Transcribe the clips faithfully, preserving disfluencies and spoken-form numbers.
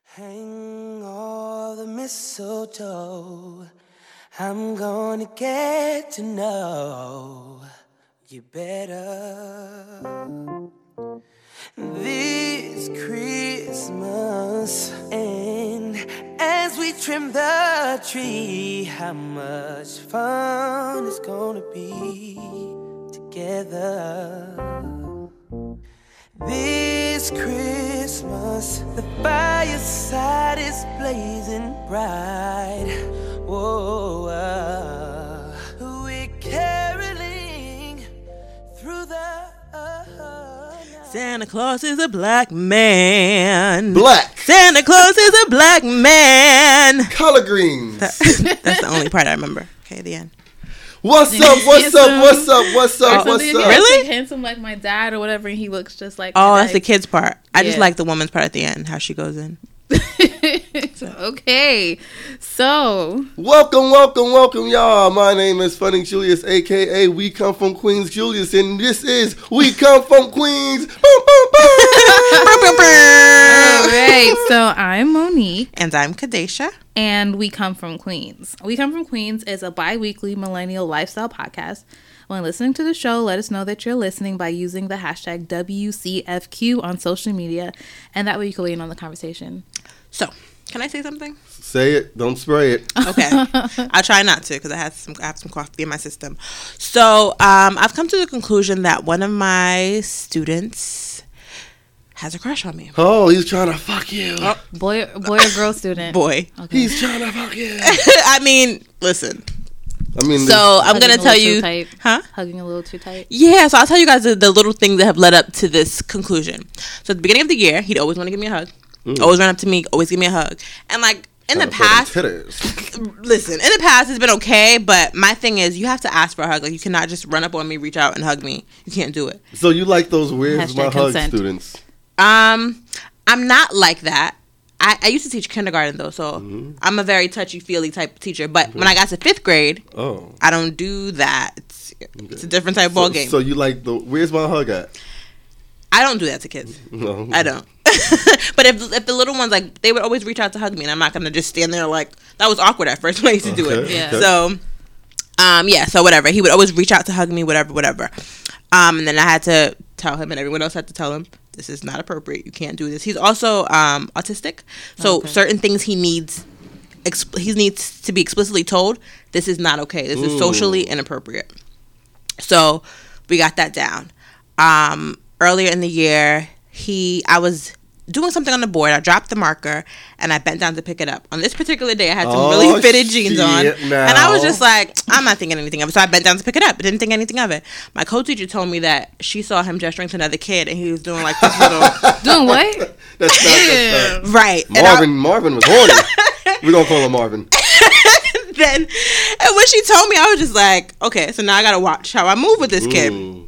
Hang all the mistletoe. I'm gonna get to know you better this Christmas. And as we trim the tree, how much fun it's gonna be together. This Christmas, the fireside is blazing bright. Whoa, uh, we're caroling through the uh, Santa Claus is a black man. Black. Santa Claus is a black man. Color greens. That, that's the only part I remember. Okay, the end. What's up? What's up? What's up? What's up? What's up? Really? Handsome like my dad or whatever, and he looks just like. Oh, my that's dad. the kid's part. I Yeah. just like the woman's part at the end, how she goes in. Okay, so Welcome, welcome, welcome, y'all. My name is Funny Julius, aka We Come From Queens Julius, and this is We Come From Queens. Boom, boom, boom. all right. So I'm Monique, And I'm Kadesha. and We Come From Queens. We Come From Queens is a bi-weekly millennial lifestyle podcast. When listening to the show, let us know that you're listening by using the hashtag W C F Q on social media, and that way you can weigh in on the conversation. So, can I say something? Say it. Don't spray it. Okay. I'll try not to because I have some I have some coffee in my system. So, um, I've come to the conclusion that one of my students has a crush on me. Oh, he's trying to fuck you. Boy, boy or girl student? Boy. Okay. He's trying to fuck you. I mean, listen. I mean, So, I'm Hugging going a to tell little too you. tight. Huh? Hugging a little too tight. Yeah, so I'll tell you guys the, the little things that have led up to this conclusion. So at the beginning of the year, he'd always want to give me a hug. Mm. Always run up to me, always give me a hug. And like in the past, listen, in the past it's been okay, but my thing is you have to ask for a hug. Like you cannot just run up on me, reach out and hug me. You can't do it. So you like those weird Hashtag my hug consent. students? Um, I'm not like that. I, I used to teach kindergarten though, so Mm-hmm. I'm a very touchy-feely type of teacher. But when I got to fifth grade, Oh, I don't do that. It's, it's a different type of so, ball game. So you like the where's my hug at? I don't do that to kids. No, I don't. But if if the little ones, like, they would always reach out to hug me, and I'm not going to just stand there like, that was awkward at first when I used to do it. Okay, Yeah. okay. So, um, yeah, so whatever. He would always reach out to hug me, whatever, whatever. Um, and then I had to tell him, and everyone else had to tell him, this is not appropriate. You can't do this. He's also um, autistic. So Okay. certain things he needs, exp- he needs to be explicitly told, this is not okay. This is Ooh. socially inappropriate. So we got that down. Um, earlier in the year, he, I was doing something on the board. I dropped the marker and I bent down to pick it up. On this particular day, I had some Oh, really fitted jeans on, shit and I was now. just like, I'm not thinking anything of it. So I bent down to pick it up, but didn't think anything of it. My co-teacher told me that she saw him gesturing to another kid, and he was doing like this little Doing what? That's not, that's not. right. And I- Marvin, Marvin was horny. We're gonna call him Marvin. then, and when she told me, I was just like, okay, so now I gotta watch how I move with this kid. Mm.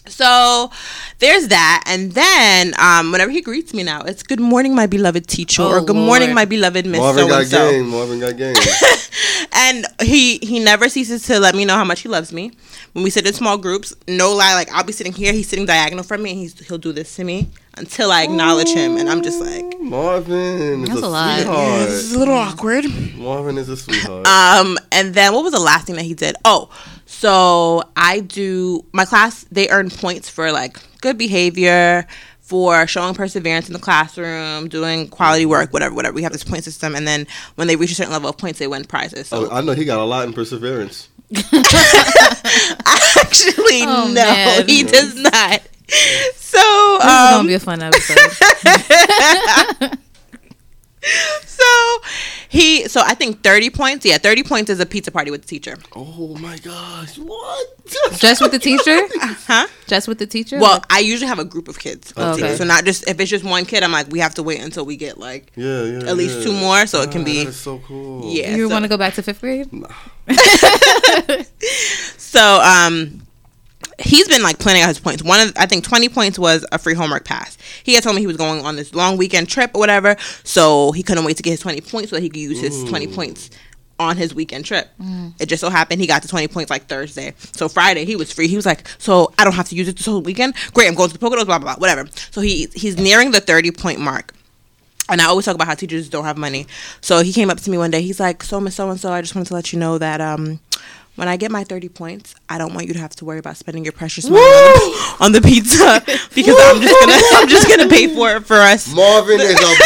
So there's that, and then um, whenever he greets me now, it's "Good morning, my beloved teacher," Oh, or "Good morning, Lord. my beloved Miss Marvin So got and So." game. Marvin got game. And he he never ceases to let me know how much he loves me. When we sit in small groups, no lie, like I'll be sitting here, he's sitting diagonal from me, and he's he'll do this to me until I acknowledge him, and I'm just like, Marvin is That's a, a lot. sweetheart. this is a little awkward. Marvin is a sweetheart. Um, and then what was the last thing that he did? Oh, so I do my class. They earn points for like good behavior, for showing perseverance in the classroom, doing quality work, whatever, whatever. We have this point system, and then when they reach a certain level of points, they win prizes. So oh, I know he got a lot in perseverance. actually, Oh, no, man. he does not. So, This is um, gonna be a fun episode. so he, so I think thirty points. Yeah, thirty points is a pizza party with the teacher. Oh my gosh! What? Just with the teacher? Huh? Just with the teacher? Well, I usually have a group of kids. Oh, okay. So not just if it's just one kid, I'm like, we have to wait until we get like Yeah, yeah. at least yeah. two more, so it can Ah, be. That is so cool. Yeah. you so- want to go back to fifth grade? So um, he's been like planning out his points. One of I think twenty points was a free homework pass. He had told me he was going on this long weekend trip or whatever, so he couldn't wait to get his twenty points so that he could use his twenty points on his weekend trip. It just so happened he got the twenty points like Thursday. So Friday he was free. He was like, so I don't have to use it this whole weekend. Great, I'm going to the Poconos, blah, blah, blah, whatever. So he he's nearing the thirty point mark. And I always talk about how teachers don't have money. So he came up to me one day. He's like, so, Miss So-and-so, I just wanted to let you know that um, when I get my thirty points, I don't want you to have to worry about spending your precious money on, on the pizza because I'm just gonna I'm just gonna pay for it for us. Marvin is a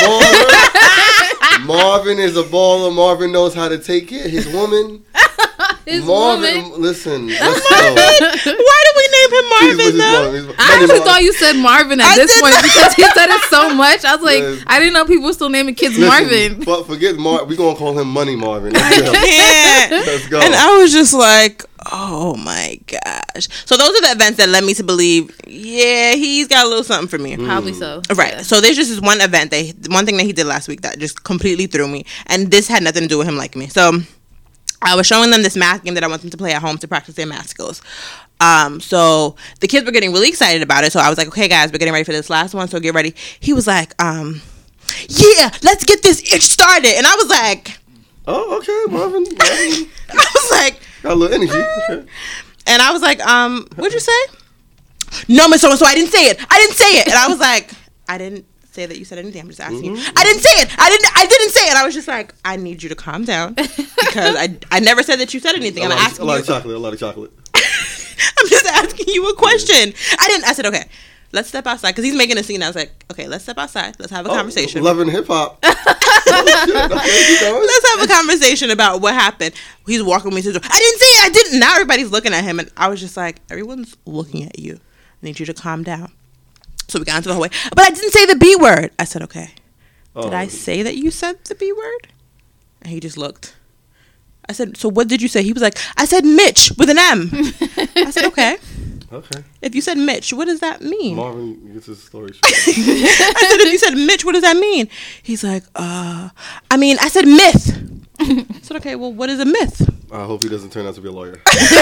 baller. Marvin is a baller. Marvin knows how to take care of his woman. His Marvin, woman. listen, let's Marvin. go. Why do we name him Marvin He's- he's though? Marvin. He's- I Money actually Marvin. thought you said Marvin at I this did point not. because he said it so much. I was like, Yes. I didn't know people were still naming kids Listen, Marvin. But forget Mar. We're gonna call him Money Marvin. Let's go. Yeah. Let's go. And I was just like, oh my gosh. So those are the events that led me to believe, yeah, he's got a little something for me. Probably so. Right. Yeah. So there's just this one event, they one thing that he did last week that just completely threw me. And this had nothing to do with him liking me. So I was showing them this math game that I want them to play at home to practice their math skills. Um, so the kids were getting really excited about it. So I was like, okay, guys, we're getting ready for this last one. So get ready. He was like, um, yeah, let's get this itch started. And I was like, Oh, okay, Marvin. Marvin. I was like, Got a little energy. Okay. and I was like, um, what'd you say? No, Miss So-and-so, I didn't say it. I didn't say it. And I was like, I didn't say that you said anything. I'm just asking you. I didn't say it. I didn't. I didn't say it. I was just like, I need you to calm down because I I never said that you said anything. A I'm lot, of, a asking lot you. of chocolate. A lot of chocolate. I'm just asking you a question. I didn't. I said, okay, let's step outside because he's making a scene. I was like, okay, let's step outside. Let's have a Oh, conversation. Loving hip hop. Oh, shit. Okay, keep going. Let's have a conversation about what happened. He's walking me to the door. I didn't say it. I didn't. Now everybody's looking at him, and I was just like, everyone's looking at you. I need you to calm down. So we got into the hallway, but I didn't say the B word. I said, okay. Oh, Did I say that you said the B word? And he just looked. I said, so what did you say? He was like, I said Mitch with an M. I said, okay. Okay. If you said Mitch, what does that mean? Marvin gets his story straight. I said, if you said Mitch, what does that mean? He's like, uh, I mean, I said myth. I said, okay, well, what is a myth? I hope he doesn't turn out to be a lawyer.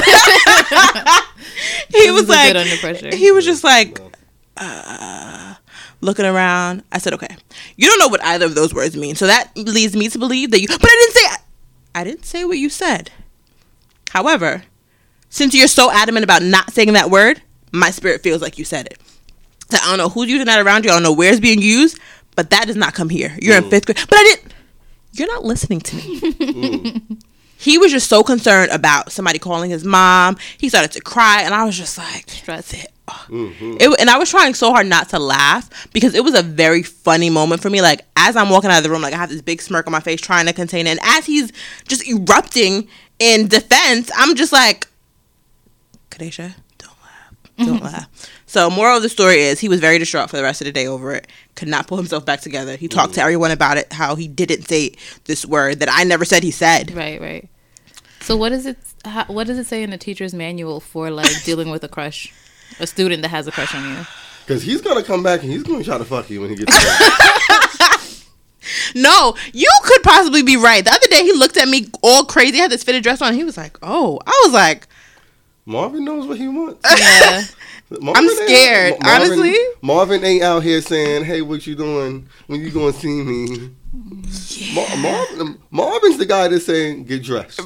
He was This is like, good under pressure. he was just like, No. uh, looking around. I said, okay, you don't know what either of those words mean. So that leads me to believe that you, but I didn't say, I didn't say what you said. However, since you're so adamant about not saying that word, my spirit feels like you said it. So I don't know who's using that around you. I don't know where it's being used, but that does not come here. You're in fifth grade. But I didn't. You're not listening to me. Mm. He was just so concerned about somebody calling his mom. He started to cry, and I was just like, Stress. it. Mm-hmm. It, and I was trying so hard not to laugh because it was a very funny moment for me. Like, as I'm walking out of the room, like, I have this big smirk on my face trying to contain it. And as he's just erupting in defense, I'm just like, Kadesha, don't laugh. Don't laugh. So, moral of the story is he was very distraught for the rest of the day over it. Could not pull himself back together. He talked to everyone about it, how he didn't say this word that I never said he said. Right, right. So what does it? How, what does it say in the teacher's manual for like dealing with a crush, a student that has a crush on you? Because he's going to come back and he's going to try to fuck you when he gets back. No, you could possibly be right. The other day he looked at me all crazy. I had this fitted dress on. He was like, oh. I was like, Marvin knows what he wants. Yeah. Marvin I'm ain't- scared, Ma- Marvin- honestly. Marvin ain't out here saying, hey, what you doing when you going to see me? Mar- Marvin, Marvin's the guy that's saying, get dressed.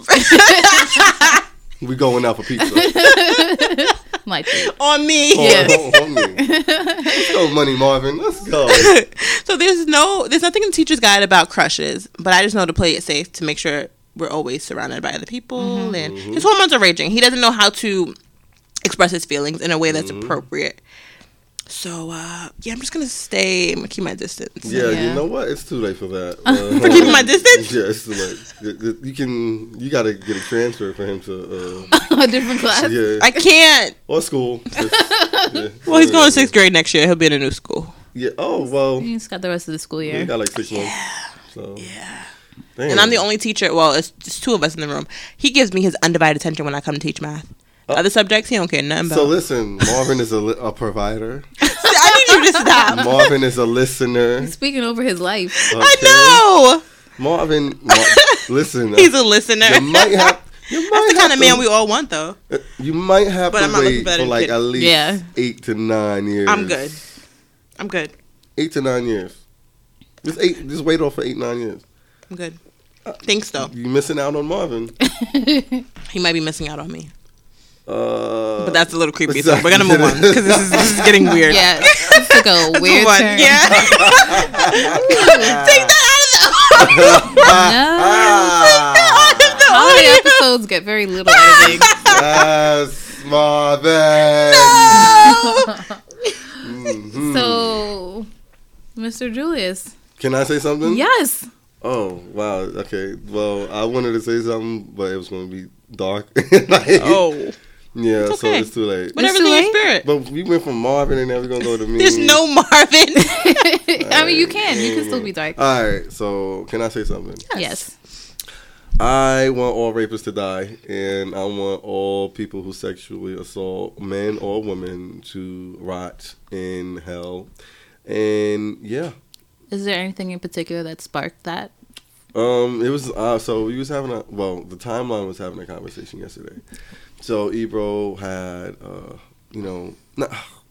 We going out for pizza. Might be. on me. Yeah. Oh, on me. Let's go, Money Marvin. Let's go. So there's no, there's nothing in the teacher's guide about crushes, but I just know to play it safe to make sure we're always surrounded by other people. Mm-hmm. And his hormones are raging. He doesn't know how to express his feelings in a way that's Mm-hmm. appropriate. So uh, yeah, I'm just gonna stay. I'm gonna keep my distance. Yeah, Yeah. you know what? It's too late for that. Uh, For keeping my distance? Yeah, it's too late. You can, you got to get a transfer for him to, uh, A different class. yeah, I can't. or school. Just, yeah. Well, he's going to sixth grade next year. He'll be in a new school. Yeah. Oh well. You just got the rest of the school Yeah, year. he got like six months. So Yeah. damn. And I'm the only teacher. Well, it's just two of us in the room. He gives me his undivided attention when I come to teach math. The other subjects, he don't care nothing about. So listen, Marvin is a, li- a provider. I need you to stop. Marvin is a listener. Speaking over his life. Okay? I know. Marvin, Mar- listen. He's a listener. You might have. You might That's the kind have of man to- we all want, though. You might have But to I'm not looking wait for that for in like kid- at least Yeah. eight to nine years. I'm good. I'm good. Eight to nine years. Just eight. Just wait off for eight nine years. I'm good. Thanks, though. You missing out on Marvin. He might be missing out on me. Uh, But that's a little creepy, so we're going to move on because this is, this is getting weird. Yeah. It's like a Let's weird move on. turn. Yeah. Holiday episodes get very little editing. That's Marvin. Mm-hmm. So, Mister Julius. Can I say something? Yes. Oh, wow. Okay. Well, I wanted to say something, but it was going to be dark. Like, Oh. Yeah, It's so okay. it's too late. Whatever's too in your late? spirit. But we went from Marvin and now we're going to go to me. There's no Marvin. I mean, you can. You can still be dark. All right. So, can I say something? Yes. I want all rapists to die, and I want all people who sexually assault men or women to rot in hell. And yeah, Is there anything in particular that sparked that? um, it was uh, so we was having a well, the timeline was having a conversation yesterday. So Ebro had, uh, you know, nah,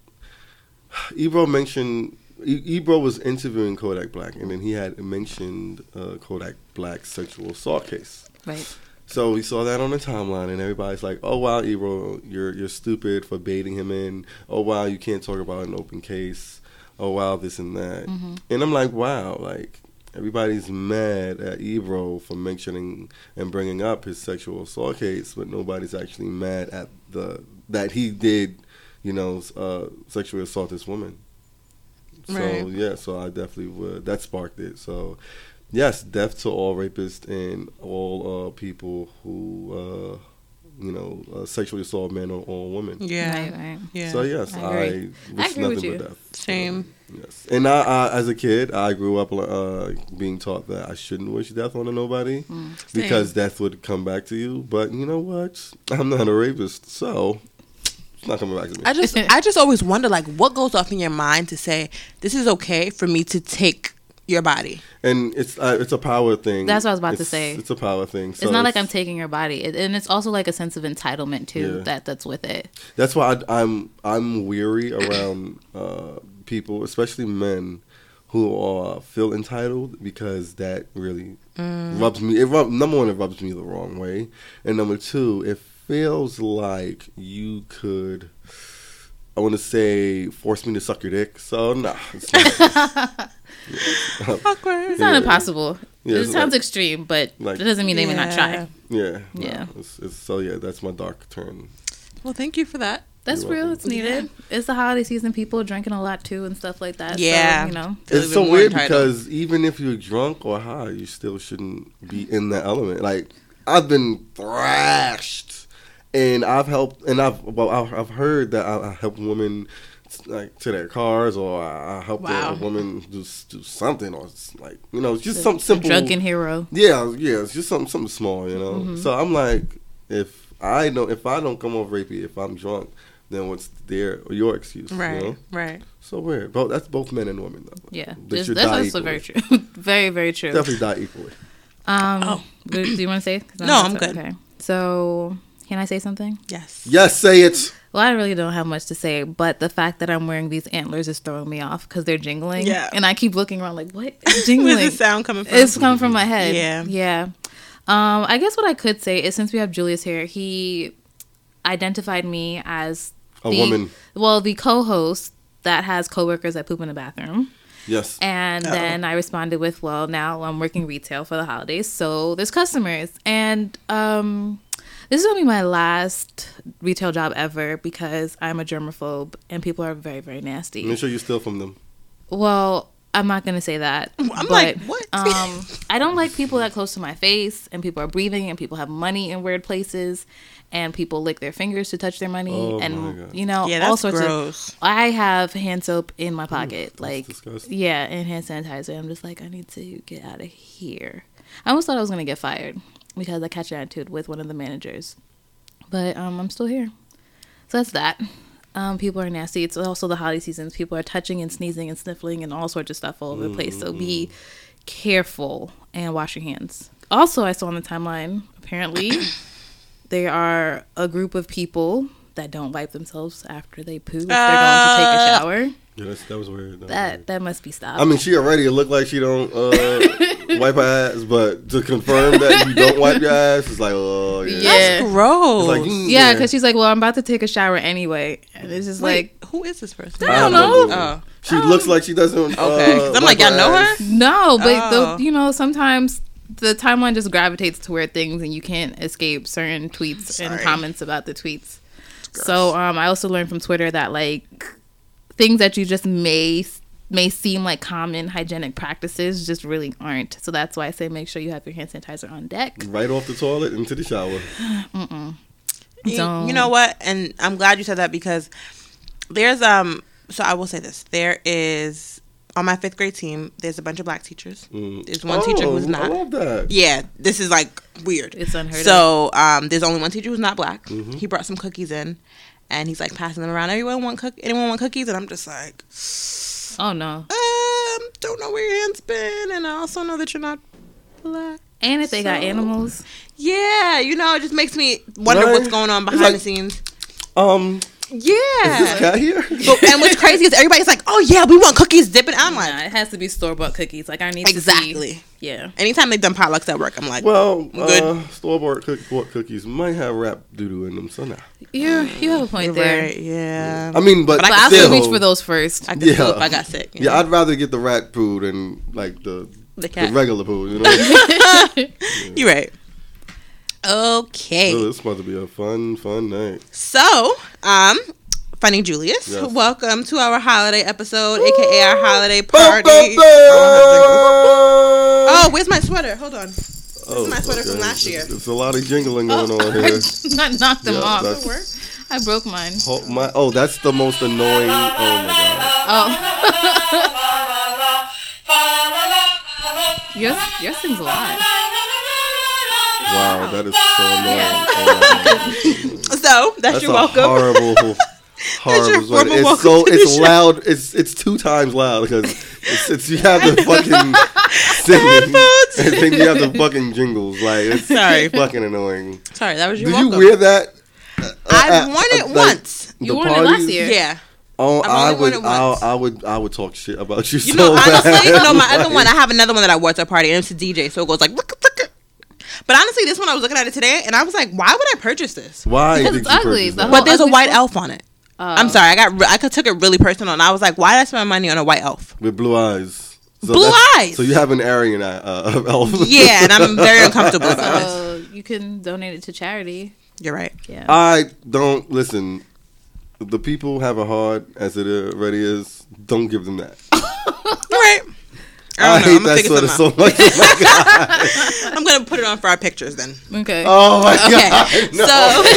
Ebro mentioned. E- Ebro was interviewing Kodak Black, and then he had mentioned uh, Kodak Black's sexual assault case. Right. So we saw that on the timeline, and everybody's like, "Oh wow, Ebro, you're you're stupid for baiting him in. Oh wow, you can't talk about an open case. Oh wow, this and that." Mm-hmm. And I'm like, "Wow, like everybody's mad at Ebro for mentioning and bringing up his sexual assault case, but nobody's actually mad at the that he did, you know, uh, sexually assault this woman." So Right. yeah, so I definitely would. That sparked it. So yes, death to all rapists and all uh, people who uh, you know uh, sexually assault men or, or women. Yeah. Right, right. Yeah. So yes, I I, agree. wish I agree with nothing you. but death. Same. Yes, and I, I, as a kid, I grew up uh, being taught that I shouldn't wish death on nobody because death would come back to you. But you know what? I'm not a rapist, so it's not coming back to me. I just I just always wonder like what goes off in your mind to say this is okay for me to take your body. And it's uh, it's a power thing. That's what I was about to It's- say. It's a power thing. So It's not like I'm taking your body, it, and it's also like a sense of entitlement too Yeah. that that's with it. That's why I, I'm I'm weary around uh, people, especially men, who are feel entitled because that really rubs me. It rub, number one, it rubs me the wrong way, and number two, it feels like you could. I want to say force me to suck your dick. So nah, it's not. Awkward. It's not Yeah. impossible. Yeah, it it's sounds like- extreme, but like- it doesn't mean they may not try. Yeah. Yeah, no, Yeah. It's, it's, so yeah, that's my dark turn. Well, thank you for that. That's You're real. welcome. It's needed. It's the holiday season. People are drinking a lot too and stuff like that. Yeah. So, you know. Feel It's even so more weird entitled. because even if you're drunk or high, you still shouldn't be in that element. Like I've been thrashed, and I've helped, and I've well, I've, I've heard that I, I help women like to their cars, or I, I help Wow. a woman do do something, or it's like you know, it's just something simple. Drunken hero. Yeah, yeah, it's just something something small, you know. Mm-hmm. So I'm like, if I don't, if I don't come off rapey, if I'm drunk, then what's their or your excuse? Right. You know? Right. So weird. But that's both men and women, though. Yeah. They This- should that's die also equally. very true. very, very true. Definitely die equally. Um, Oh. do, do you want to say? 'Cause No, I'm so- good. Okay. So, can I say something? Yes. Yes, say it. Well, I really don't have much to say, but the fact that I'm wearing these antlers is throwing me off because they're jingling. Yeah. And I keep looking around like, what is jingling? Where's the sound coming from? It's coming from my head. Yeah. Yeah. Um, I guess what I could say is since we have Julius here, he identified me as A the, woman. Well, the co-host that has coworkers that poop in the bathroom. Yes. And Uh-oh. then I responded with, well, now I'm working retail for the holidays, so there's customers. And um, this is going to be my last retail job ever because I'm a germaphobe and people are very, very nasty. Make sure you steal from them. Well, I'm not going to say that. I'm but, like, what? um, I don't like people that close to my face and people are breathing and people have money in weird places and people lick their fingers to touch their money Oh, my and, God. you know, Yeah, all that's sorts gross. of... I have hand soap in my pocket. like, disgusting. yeah, and hand sanitizer. I'm just like, I need to get out of here. I almost thought I was going to get fired because I catch an attitude with one of the managers. But um, I'm still here. So that's that. Um, people are nasty. It's also the holiday seasons. People are touching and sneezing and sniffling and all sorts of stuff all over the place. So be careful and wash your hands. Also, I saw on the timeline, apparently, there are a group of people that don't wipe themselves after they poo if they're going to take a shower. Yeah, that's, that was weird. That was That weird. that must be stopped. I mean, she already looked like she don't uh, wipe her ass, but to confirm that you don't wipe your ass, it's like, oh, yeah. Yeah. That's gross. It's like, mm, yeah, because she's like, well, I'm about to take a shower anyway. And it's just Wait, like, Who is this person? I don't I know. Oh. She looks like she doesn't. Okay. Uh, 'Cause I'm like, y'all know her? No, but Oh. the, you know, sometimes the timeline just gravitates to weird things, and you can't escape certain tweets Sorry. and comments about the tweets. So um, I also learned from Twitter that like things that you just may may seem like common hygienic practices just really aren't. So that's why I say make sure you have your hand sanitizer on deck. Right off the toilet into the shower. You, Don't. you know what? And I'm glad you said that because there's um. So I will say this: there is on my fifth grade team. There's a bunch of black teachers. Mm. There's one teacher who's I not. love that. Yeah, this is like weird. It's unheard of. So um, there's only one teacher who's not black. Mhm. He brought some cookies in, and he's like passing them around. Everyone want cook? Anyone want cookies? And I'm just like, Oh no. um, don't know where your hand's been, and I also know that you're not black. And if they got So- animals, Yeah, you know, it just makes me wonder Right. what's going on It's behind like- the scenes. Um, is this Yeah. cat here? But, and what's crazy is everybody's like, "Oh yeah, we want cookies dipping." I'm like, nah, it has to be store bought cookies. Like I need to see. exactly. Yeah. Anytime they've done potlucks at work, I'm like, Well, Good. uh, store-bought cook- bought cookies might have rap doo-doo in them, so nah. You you have a point you're there. right. Yeah. I mean, but, But I But I'll still, still reach for those first. I could yeah. still if I got sick. you Yeah, know? I'd rather get the rat poo than like the the the cat. regular poo. You know, You're right. Okay. so it's about to be a fun, fun night. So, um, Funny Julius, Yes. welcome to our holiday episode, aka our holiday Ba, party. ba, ba. Oh, where's my sweater? Hold on. This Oh, is my sweater from okay. last year. There's a lot of jingling going Oh, on here. Not knocked them Yeah, off. that's- I broke mine. Oh, my, oh, that's the most annoying. Oh my god. Oh. yours, yours sings a lot. Wow, that is so annoying. Oh my god. So, that's, That's your a welcome. horrible, horrible. your sweater. formal It's welcome so to the it's show. loud. It's it's two times loud because it's, it's you have the fucking singing Headphones. and then you have the fucking jingles. Like it's Sorry. fucking annoying. Sorry, that was your Did welcome. you wear that? I've Uh, worn uh, it like, once. You the wore it last parties? year. Yeah. Oh, I've I only worn would, it I, once. I would, I would talk shit about you. You so know, honestly, bad. no, my other Like, one, I have another one that I wore to a party, and it's a D J, so it goes like, look, look, look. But honestly, this one, I was looking at it today, and I was like, why would I purchase this? Why Because did it's you ugly. purchase The that? whole- But there's a ugly white stuff? elf on it. Oh. I'm sorry, I got, re- I took it really personal, and I was like, why did I spend my money on a white elf? With blue eyes. So Blue that's- eyes. So you have an Aryan eye, uh, elf. Yeah, and I'm very uncomfortable about this. So you can donate it to charity. You're right. Yeah. I don't listen. The people have it hard as it already is. Don't give them that. You're right. I, I, don't know. hate I'm gonna that figure sweater something so out. much. Oh my god. I'm gonna put it on for our pictures then. Okay. Oh my Okay, god. No.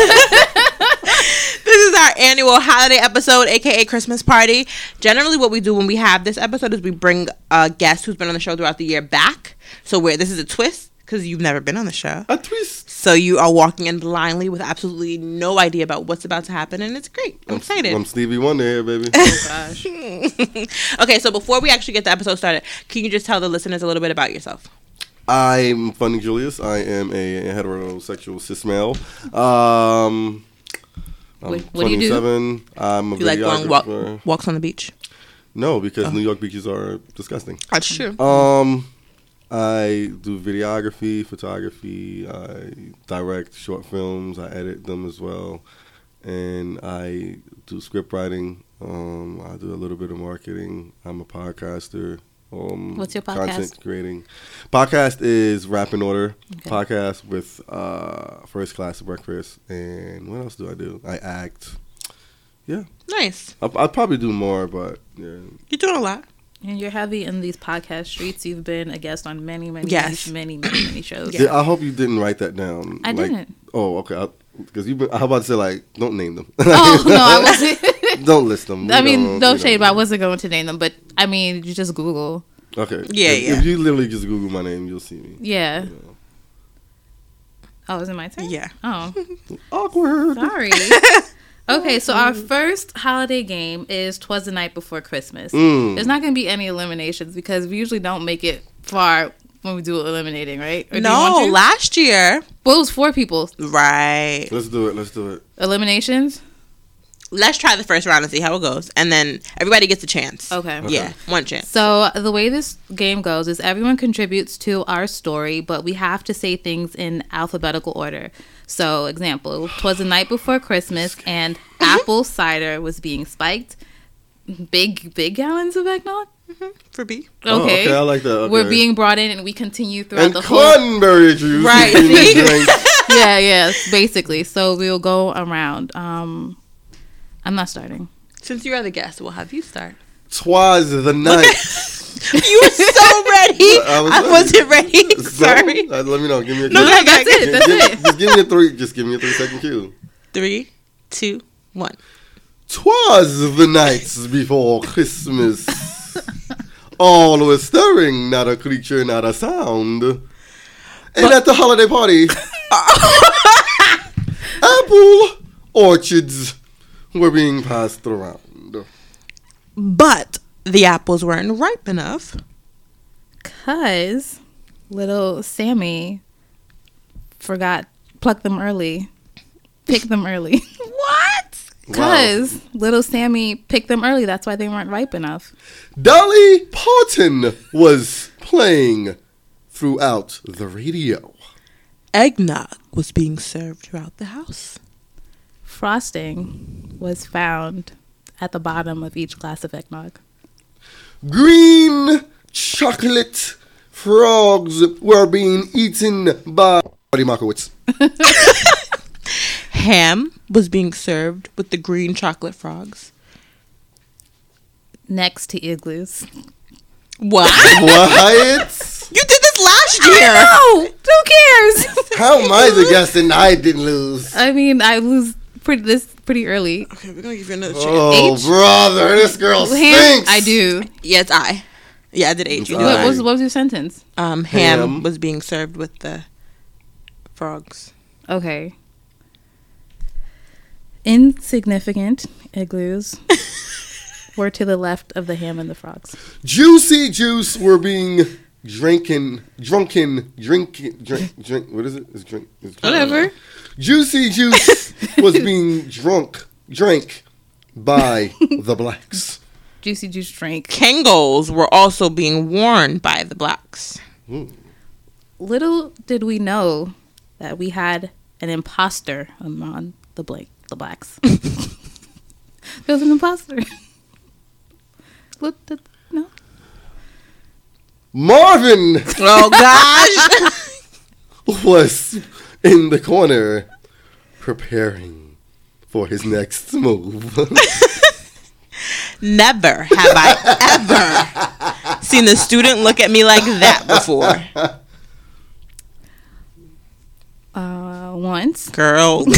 so this is our annual holiday episode, aka Christmas party. Generally, what we do when we have this episode is we bring a guest who's been on the show throughout the year back. So where this is a twist because you've never been on the show, A twist. so you are walking in blindly with absolutely no idea about what's about to happen, and it's great. I'm excited. I'm Stevie Wonder here, baby. Oh gosh. Okay, so before we actually get the episode started, can you just tell the listeners a little bit about yourself? I'm Funny Julius. I am a heterosexual cis male. Um, I'm What- what do you do? twenty-seven. I'm a You like going walk, videographer. walks on the beach? No, because New York beaches are disgusting. That's true. Um, I do videography, photography. I direct short films. I edit them as well, and I do script writing. Um, I do a little bit of marketing. I'm a podcaster. Um, What's your Content podcast? creating. Podcast is Rap in Order. Okay. Podcast with uh, First Class Breakfast. And what else do I do? I act. Yeah, Nice. I'll, I'll probably do more, but yeah. You're doing a lot. And you're heavy in these podcast streets. You've been a guest on many, many, Yes. many, many, many shows. Yeah, I hope you didn't write that down. I Like- didn't. Oh, okay. Because you, how about to say like, don't name them. Oh no, I wasn't. Don't list them. I We mean, don't- no we shade, don't- but I wasn't going to name them. But I mean, you just Google. Okay. Yeah, if, yeah. If you literally just Google my name, you'll see me. Yeah. You know. Oh, is it my turn? Yeah. Oh, Awkward. sorry. Okay, so our first holiday game is "Twas the Night Before Christmas." Mm. There's not going to be any eliminations because we usually don't make it far when we do eliminating, right? Or do you No, want to? last year. Well, it was four people. Right. Let's do it. Let's do it. Eliminations. Let's try the first round and see how it goes. And then everybody gets a chance. Okay. Yeah, one chance. So the way this game goes is everyone contributes to our story, but we have to say things in alphabetical order. So, example, "Twas the night before Christmas, and apple cider was being spiked." big, big gallons of eggnog. For B. Oh, Okay. okay, I like that. Okay. We're being brought in, and we continue throughout and the whole. cranberry juice. Right, is being see? drank. Yeah, yeah, basically. So we'll go around. Um, I'm not starting. Since you are the guest, we'll have you start. Twas the night. You were so ready. I was I ready. wasn't ready. So, Sorry. uh, let me know. Give me a No, cue. no, That's it. That's Give- it. Just give me a three. Just give me a three second cue. Three, two, one. Twas the night before Christmas. All was stirring, not a creature, not a sound. And at the holiday party, apple orchards were being passed around. But the apples weren't ripe enough. Cause little Sammy forgot pluck them early, pick them early. What? Cause little Sammy picked them early. That's why they weren't ripe enough. Dolly Parton was playing throughout the radio. Eggnog was being served throughout the house. Frosting was found at the bottom of each glass of eggnog. Green chocolate frogs were being eaten by Buddy Markowitz. Ham was being served with the green chocolate frogs. Next to igloos. What? What? You did this last year. No, who cares? How am I the guest and I didn't lose? I mean, I lose pretty this pretty early. Okay, we're gonna give you another chance. Oh, H? brother, this girl Ham, stinks. I do. Yeah, it's I. Yeah, I did H. You It's do I. What I. was what was your sentence? Um, ham, Ham. was being served with the frogs. Okay. Insignificant igloos were to the left of the ham and the frogs. Juicy juice were being drinking, drunken, drinking, drink, drink. What is it? It's drink. It's drink. Whatever. Juicy juice was being drunk, drank by the blacks. Juicy juice drink. Kangol were also being worn by the blacks. Little did we know that we had an imposter among the blank the blacks. There was an imposter. Look, the, no. Marvin Oh gosh! was in the corner preparing for his next move. Never have I ever seen a student look at me like that before. Uh, once. Girl. Once.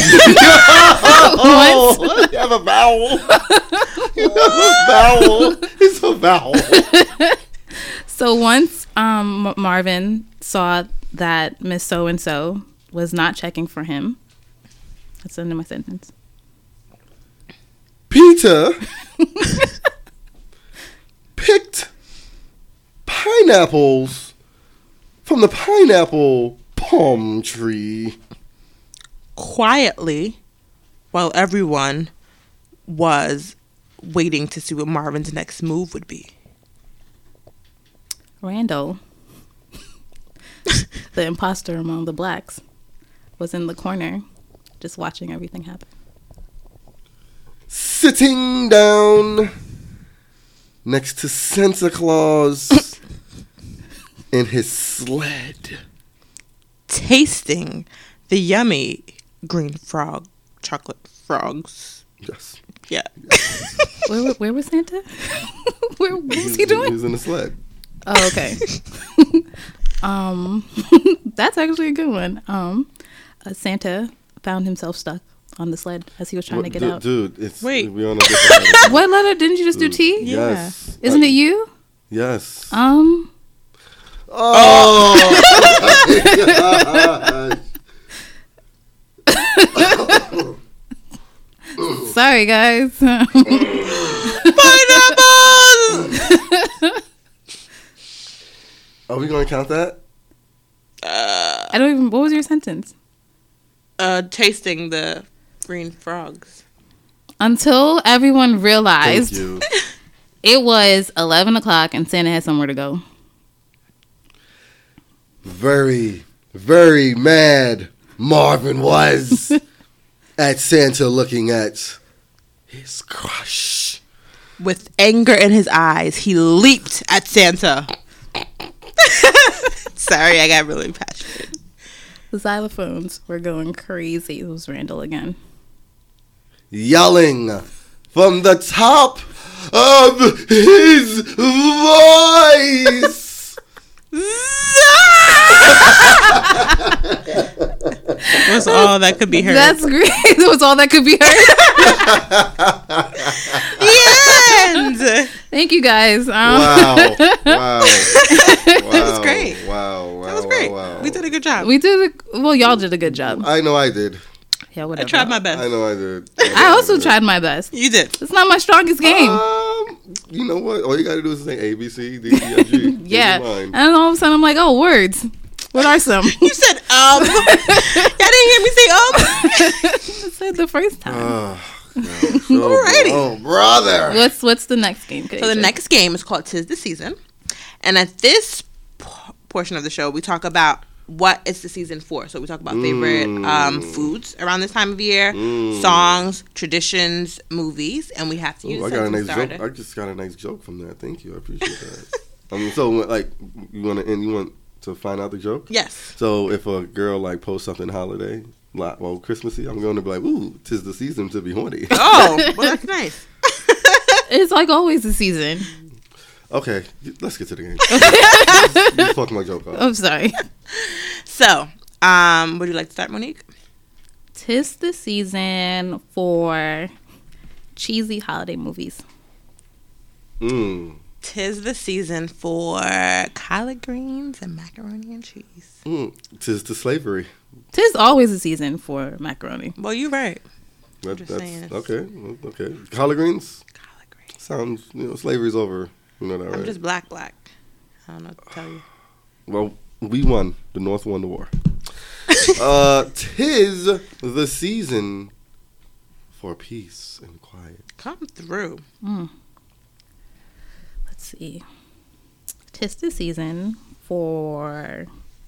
Oh, you have a vowel. You have a vowel. It's a vowel. So once um, M- Marvin saw that Miss So and So was not checking for him. That's the end of my sentence. Peter picked pineapples from the pineapple palm tree. Quietly, while everyone was waiting to see what Marvin's next move would be. Randall, the imposter among the blacks, was in the corner just watching everything happen. Sitting down next to Santa Claus in his sled. Tasting the yummy green frog, chocolate frogs. Yes. Yeah. Where, where, where was Santa? where, what was he He doing? was in the sled. Oh, okay. um, that's actually a good one. Um, uh, Santa found himself stuck on the sled as he was trying What- to get dude, out. Dude, it's Wait. we on a different level. What letter? Didn't you just do T? Yes. Isn't it you? Yes. Um, Oh. sorry guys. Pineapples! Are we going to count that? I don't even. What was your sentence? Uh, tasting the green frogs. Until everyone Thank realized you. it was eleven o'clock and Santa had somewhere to go. Very, very mad Marvin was at Santa looking at his crush. with anger in his eyes, he leaped at Santa. Sorry, I got really passionate. The xylophones were going crazy. It was Randall again. Yelling from the top of his voice. Was all that could be heard. That's great. That was all that could be heard. The end. Thank you guys. Um, Wow. Wow. Wow. That was great. Wow. Wow. That was great. Wow, wow. We did a good job. We did. A, well, y'all did a good job. I know I did. Yeah, I whatever. tried my best. I know I did. I also tried my best. You did. It's not my strongest game. Um, you know what? All you gotta do is say A, B, C, D, E, F, G. Yeah. Keep in mind. And then all of a sudden, I'm like, oh, words. What are some? You said um. Y'all didn't hear me say um. I said the first time. Oh, gosh. Oh, Alrighty. Oh, brother. What's what's the next game? So the Kaisha? next game is called Tis the Season, and at this p- portion of the show, we talk about what it's the season for. So we talk about favorite um, foods around this time of year, Mm. songs, traditions, movies, and we have to use Ooh, I got a something nice starter. joke. I just got a nice joke from that. Thank you. I appreciate that. um, so like, you want to end? You want to find out the joke? Yes. So if a girl like posts something holiday, like, well, Christmassy, I'm going to be like, ooh, 'tis the season to be horny. Oh, well, that's nice. It's like always the season. Okay, let's get to the game. You fucked my joke up. I'm sorry. So, um, would you like to start, Monique? Tis the season for cheesy holiday movies. Mm. Tis the season for collard greens and macaroni and cheese. Mm. 'Tis the slavery. Tis always the season for macaroni. Well, you're right. That, just that's saying it's- okay. Okay. Collard greens Collard greens. sounds. You know, slavery's over. You know that, right? I'm just black, black. I don't know what to tell you. Well, we won. The North won the war. uh, 'tis the season for peace and quiet. Come through. Mm. Let's see. Tis the season for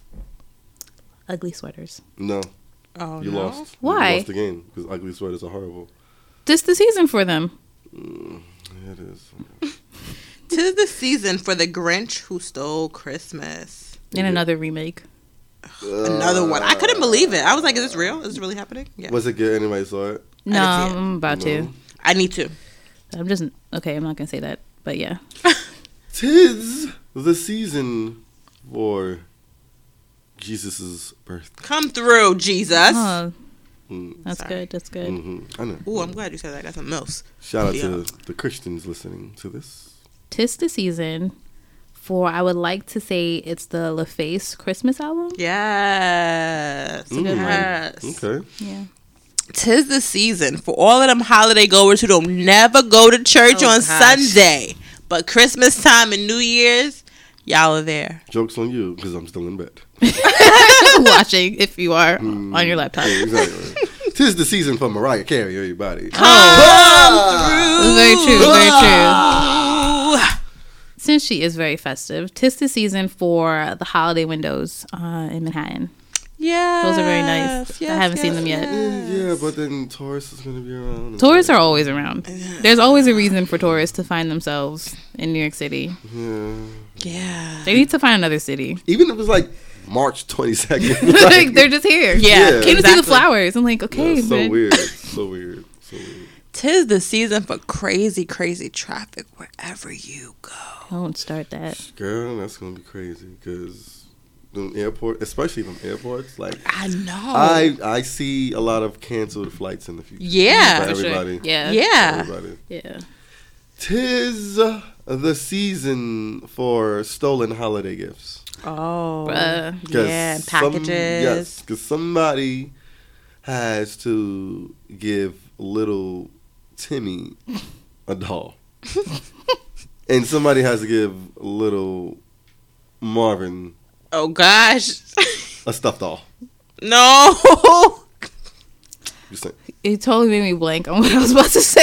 ugly sweaters. No, Oh, you no? lost. Why? You lost the game because ugly sweaters are horrible. Tis the season for them. Mm, it is. Tis the season for the Grinch who stole Christmas. In another remake. Another one. I couldn't believe it. I was like, is this real? Is this really happening? Yeah. Was it good? Anybody saw it? No, didn't see it. I'm about No. to. I need to. I'm just okay. I'm not gonna say that, but yeah. 'Tis the season for Jesus' birth. Come through, Jesus. Oh, Mm, that's Sorry. good. That's good. hmm I know. Ooh, I'm glad you said that. I got some else. Shout out Yeah. to the Christians listening to this. Tis the season for, I would like to say it's the LaFace Christmas album. Yes. Mm. Yes. Okay. Yeah. Tis the season for all of them holiday goers who don't never go to church Oh, on gosh. Sunday. But Christmas time and New Year's, y'all are there. Joke's on you because I'm still in bed. Watching if you are Mm, on your laptop. yeah, exactly. 'Tis the season for Mariah Carey, everybody. Come Very true. Very true. through. Since she is very festive, tis the season for the holiday windows uh, in Manhattan. Yeah. Those are very nice. I haven't seen them yet. Yeah, but then Taurus is going to be around. Tourists are always around. There's always a reason for tourists to find themselves in New York City. Yeah. Yeah. They need to find another city. Even if it's like March twenty-second. Like, they're just here. Yeah. Yeah. Came to see Exactly. the flowers. I'm like, okay, Yeah, so man. weird. So weird. So weird. Tis the season for crazy, crazy traffic wherever you go. Don't start that. Girl, that's going to be crazy because them airport, especially them airports, like I know. I I see a lot of canceled flights in the future. Yeah. For For sure. everybody. Yeah. Yeah. Everybody. Yeah. 'Tis the season for stolen holiday gifts. Oh. Bruh. 'Cause Yeah. some- Packages. yes, because somebody has to give little Timmy a doll. And somebody has to give little Marvin Oh, gosh. a stuffed doll. No. Just saying. It totally made me blank on what I was about to say.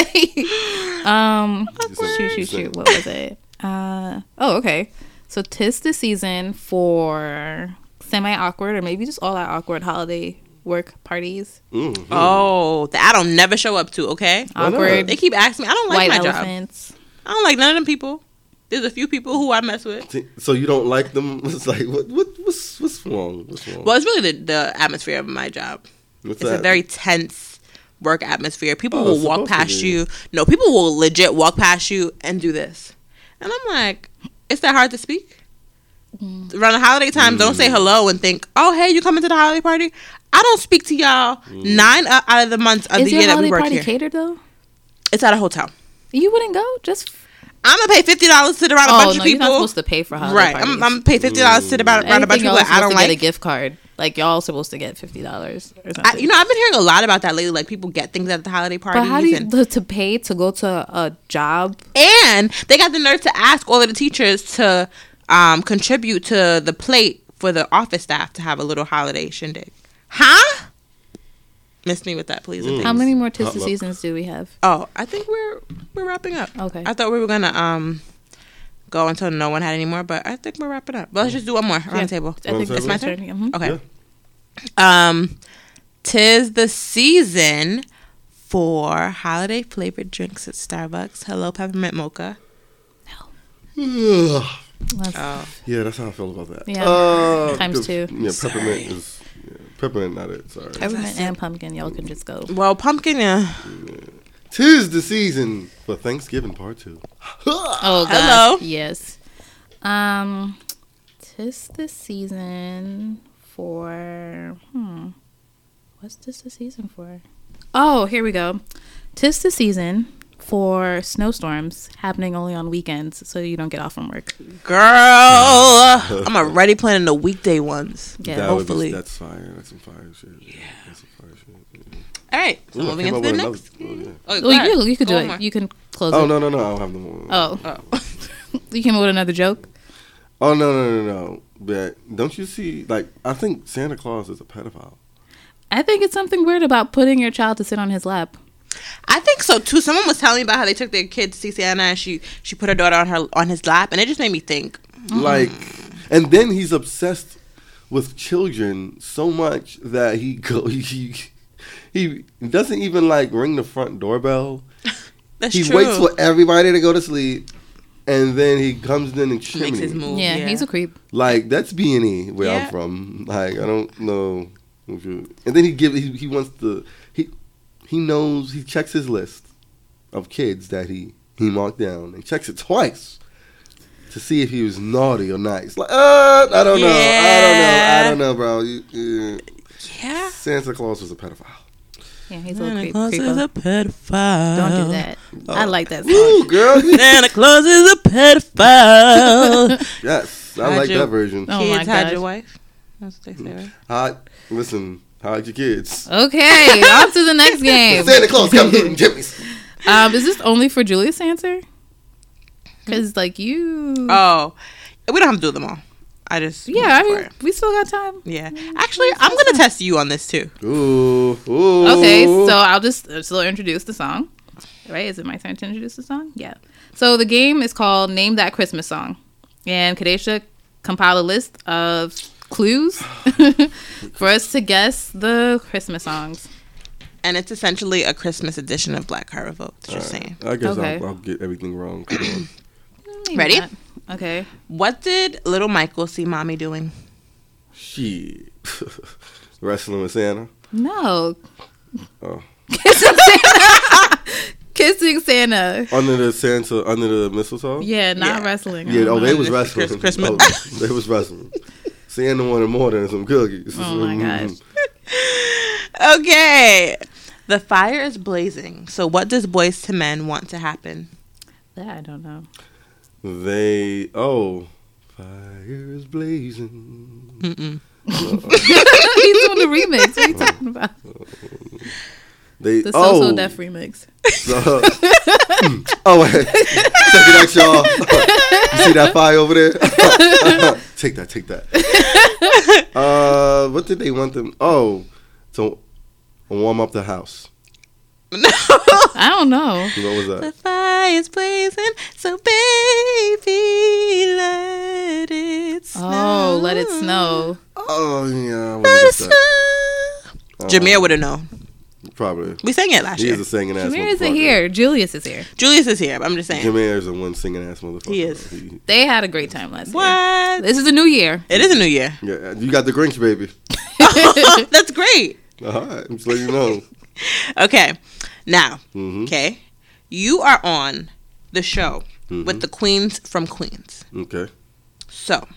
Um, Just saying. shoot, shoot, Just saying. shoot. What was it? Uh, oh, okay. So, tis the season for semi-awkward or maybe just all out awkward holiday work parties. Mhm. Oh, that I don't never show up to, okay? Why not? Awkward. They keep asking me. I don't like White my job. elephants. I don't like none of them people. There's a few people who I mess with. So you don't like them? It's like what? What? What's what's wrong? What's wrong? Well, it's really the, the atmosphere of my job. What's it's that? a very tense work atmosphere. People Oh, will it's walk supposed to past be. you. No, people will legit walk past you and do this. And I'm like, it's that hard to speak? Mm. Around the holiday time, don't say hello and think, oh, hey, you coming to the holiday party? I don't speak to y'all nine uh, out of the months of Is the your year that we holiday work party here. catered though? It's at a hotel. You wouldn't go just. I'm gonna pay fifty dollars to sit around a Oh bunch no, of you're people. not supposed to pay for holiday Right, parties. I'm, I'm gonna pay fifty dollars to sit about around a bunch of Anything people else, that I supposed don't to get a like. gift card. Like y'all supposed to get fifty dollars or I, something. you know, I've been hearing a lot about that lately. Like people get things at the holiday parties, but how do you and, to, to pay to go to a job? and they got the nerve to ask all of the teachers to um, contribute to the plate for the office staff to have a little holiday shindig. Huh? Miss me with that, please. and Mm. thanks. How many more Tis Hot the luck. Seasons do we have? Oh, I think we're we're wrapping up. Okay. I thought we were gonna um go until no one had any more, but I think we're wrapping up. But let's just do one more around Yeah. the table. I think It's it's my my turn? turn. Mhm. Okay. Yeah. Um, tis the season for holiday flavored drinks at Starbucks. Hello, peppermint mocha. Ugh. Let's- Oh, Yeah, that's how I feel about that. Yeah. Uh, Times 'cause, two. Yeah, peppermint is yeah, peppermint. Not it. Sorry. Peppermint and pumpkin, y'all can just go. well, pumpkin. Yeah. Tis the season for Thanksgiving part two. Oh God. Hello. Yes. Um, tis the season for hmm. What's this the season for? Oh, here we go. Tis the season for snowstorms happening only on weekends, so you don't get off from work. Girl, I'm already planning the weekday ones. Yeah, That would be- hopefully. that's fire. That's some fire shit. Yeah, that's some fire shit. Yeah. All right, so Ooh, I moving came into up the with next. another- oh, yeah. Oh, Well, go you, ahead. you could do Go it. more. You can close Oh it. no no no! I don't have no more. Oh, Oh. you came up with another joke. Oh no no no no! But don't you see? Like I think Santa Claus is a pedophile. I think it's something weird about putting your child to sit on his lap. I think so too. Someone was telling me about how they took their kid to see Santa, and she she put her daughter on her on his lap, and it just made me think. Like, and then he's obsessed with children so much that he go he he doesn't even like ring the front doorbell. That's He true. waits for everybody to go to sleep, and then he comes in and Makes his chimney. move. Yeah, he's a creep. Like that's B and E where Yeah. I'm from. Like I don't know. If you, and then he give he, he wants to he he knows he checks his list of kids that he he marked down and checks it twice to see if he was naughty or nice. Like uh, I don't know. I don't know. I don't know, bro. You, you, Yeah. Santa Claus was a pedophile. Yeah, he's a little Santa creep. Claus is creepo. a pedophile. Don't do that. I like that song. Ooh, girl. Santa Claus is a pedophile. Yes, I Hide like your- that version. Oh my Kids, hide gosh. your wife. That's what they say, right? Hide, listen, hide your kids. Okay, on to the next game. Santa Claus, come through them jimmies. Um, is this only for Julius answer? Because like you, Oh, we don't have to do them all. I just yeah, I went for mean, it. we still got time. Yeah. Actually, I'm gonna test you on this too. Ooh, ooh. Okay, so I'll just uh, still introduce the song. Right? Is it my turn to introduce the song? Yeah. So the game is called Name That Christmas Song, and Kadesha compiled a list of clues for us to guess the Christmas songs. And it's essentially a Christmas edition of Black Card Vote. Just saying. I guess Okay. I'll, I'll get everything wrong. Come on. Maybe Ready? not. Okay. What did little Michael see mommy doing? Shit. Wrestling with Santa. No. Oh. Kissing Santa. Kissing Santa. Under the Santa, under the mistletoe? Yeah, not Yeah. wrestling. Yeah, oh, they was Chris- wrestling. Christmas. Oh, they was wrestling. Santa wanted more than some cookies. Oh my gosh. Okay. The fire is blazing. So what does Boys to Men want to happen? That I don't know. They, oh, fire is blazing. Mm-mm. He's doing the remix. What are you talking about? They, The So oh, So Def remix. so- oh, wait. Check it out, y'all. You see that fire over there? Take that, take that. Uh, what did they want them? Oh, to warm up the house. I don't know. What was The that? fire is blazing, so baby, let it snow. Oh, Let It Snow. Oh, yeah. I Let wouldn't it get snow. that. Oh. Jameer would have known. Probably. We sang it last He year. is a singing ass Jameer motherfucker. isn't here. Julius is here. Julius is here, but I'm just saying. Jameer is the one singing ass motherfucker. He is. He- They had a great time last year. What? This is a new year. It is a new year. yeah, you got the Grinch, baby. That's great. All right, I'm just letting you know. Okay. Now, Mhm. okay. You are on the show Mhm. with the Queens from Queens. Okay. So,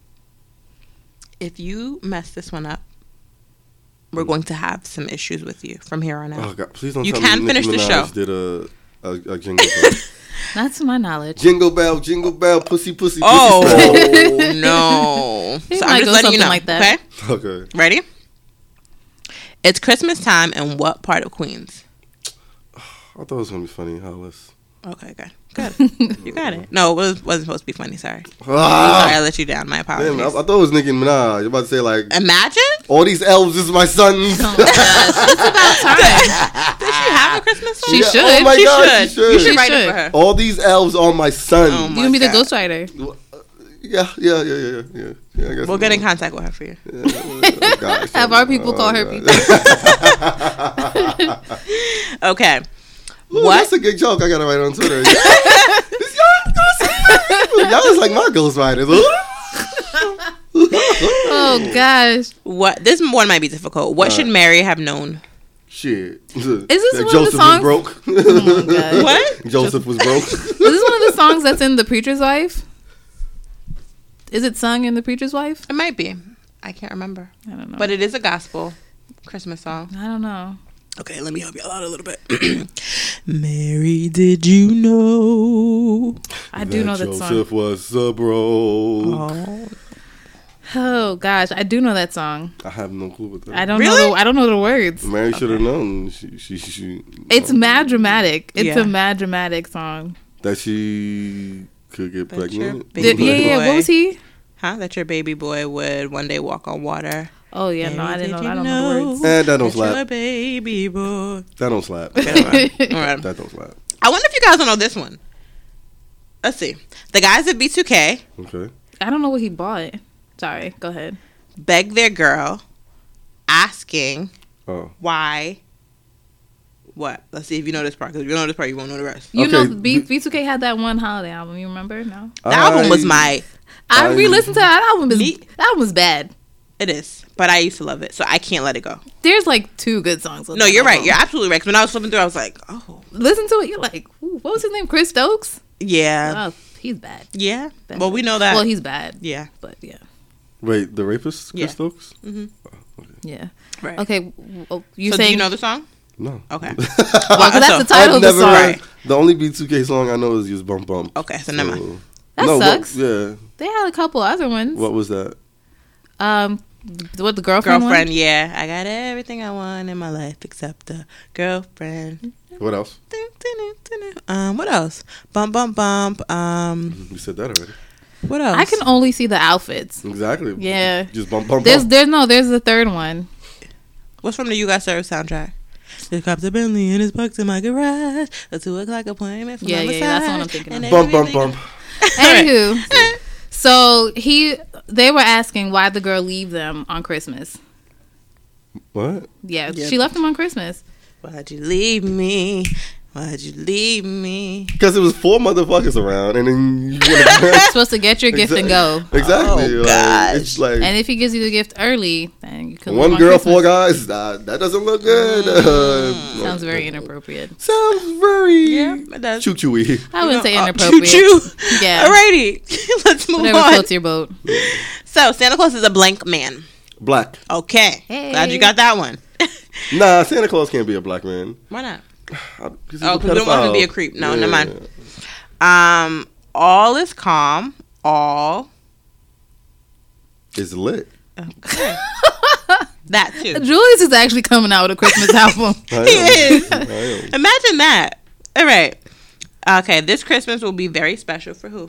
if you mess this one up, we're going to have some issues with you from here on out. Oh God! Please don't. You tell can me Nicki finish the Minaj show. Did a a, a jingle bell. Not to my knowledge. Jingle bell, jingle bell, pussy, pussy, pussy. Oh, no. It So might I'm go just letting you something know. like that. Okay? Okay. Ready? It's Christmas time in what part of Queens? I thought it was gonna be funny. Hollis. Okay, good. Good. You got it. No, it was, wasn't supposed to be funny. Sorry. Sorry, Ah, I let you down. My apologies. damn, I, I thought it was Nicki Minaj. You're about to say like, Imagine? all these elves is my sons. Oh my gosh, it's about time. Does she have a Christmas song? She Yeah, should. Oh my She God, should. she should. You should She write it should. for her. All these elves are my sons. Oh You my can be the God. ghostwriter. Yeah, yeah, yeah, yeah, yeah. yeah I guess We'll get in contact with her for you. Yeah, oh, gosh. Have our people Oh, call her God. people. Okay. Ooh, What? That's a good joke. I gotta write on Twitter. This y'all, y'all is like my ghostwriters. Oh gosh. What? This one might be difficult. What should Mary have known? Shit. Is this one of the Joseph songs- was broke? Oh my God. What? Joseph was broke. Is this one of the songs that's in The Preacher's Wife? Is it sung in The Preacher's Wife? It might be. I can't remember. I don't know. But it is a gospel Christmas song. I don't know. Okay, let me help you out a little bit. Mary, did you know? I do know that Joseph song. was a broke. Oh. Oh gosh, I do know that song. I have no clue what that. I don't Really? know. The, I don't know the words. Mary should have known. She, she, she, she It's um, mad dramatic. It's Yeah. a mad dramatic song. that she could get That your pregnant. baby Did, yeah, yeah. boy. What was he? Huh? That your baby boy would one day walk on water. Oh yeah, no, Mary, I didn't know. did I you don't know the words. And that don't That your slap. baby boy. That don't slap. Okay, all right. All right. That don't slap. I wonder if you guys don't know this one. Let's see. The guys at B two K Okay. I don't know what he bought. Sorry, go ahead. begged their girl, asking Oh. why. What? Let's see if you know this part. Because if you don't know this part, you won't know the rest. You Okay, know, B B- two K had that one holiday album. You remember? No, The album was I- my. I I- re-listened to that album. Is, Me- that album was bad. It is, but I used to love it, so I can't let it go. There's like two good songs. On No, that you're right. album. You're absolutely right. 'Cause when I was flipping through, I was like, oh, Listen to it. You're like, ooh, what was his name? Chris Stokes. yeah, Oh, he's bad. yeah. Bad. Well, we know that. Well, he's bad. yeah, But yeah, Wait, the rapist, Chris Yeah. Stokes? yeah. right. Okay, well, you so saying do you know the song? No. Okay. Well, 'cause that's So- the title I've of the never song. heard. The only B two K song I know is just Bump Bump. Okay, so never mind. That no, sucks. What, yeah. They had a couple other ones. What was that? Um, th- what the girlfriend? Girlfriend, one? yeah. I got everything I want in my life except a girlfriend. What else? Um, what else? Bump, bump, bump. Um, You said that already. what else? I can only see the outfits. Exactly. Yeah. Just Bump Bump There's Bump. there's no there's the third one. What's from the You Got Served soundtrack? The cops are Bentley and it's parked in my garage. A two o'clock appointment for Yeah, my yeah, that's the one I'm massage, thinking and of. Bump Bump everything- Bump. Anywho, so he they were asking why the girl leave them on Christmas. What? Yeah, Yeah. she left them on Christmas. Why'd you leave me? Why'd you leave me? Because it was four motherfuckers around, and then you want You're supposed to get your gift and go. Exactly. Oh, like, gosh. it's like And if he gives you the gift early, then you can leave one on girl, Christmas. four guys. Uh, that doesn't look good. Uh, Sounds very inappropriate. Sounds very Yeah, it does. choo chewy. I wouldn't say Uh, inappropriate. Choo choo. Yeah. Alrighty, let's move Whatever on. floats your boat. So Santa Claus is a blank man. Black. Okay, Hey. glad you got that one. Nah, Santa Claus can't be a black man. Why not? Cause he's Oh, a 'cause we don't want him to be a pedophile. creep. No, never mind. Um, all is calm. All It's lit. that too. Julius is actually coming out with a Christmas album. I He am. is. I am. Imagine that. All right. Okay, this Christmas will be very special for who?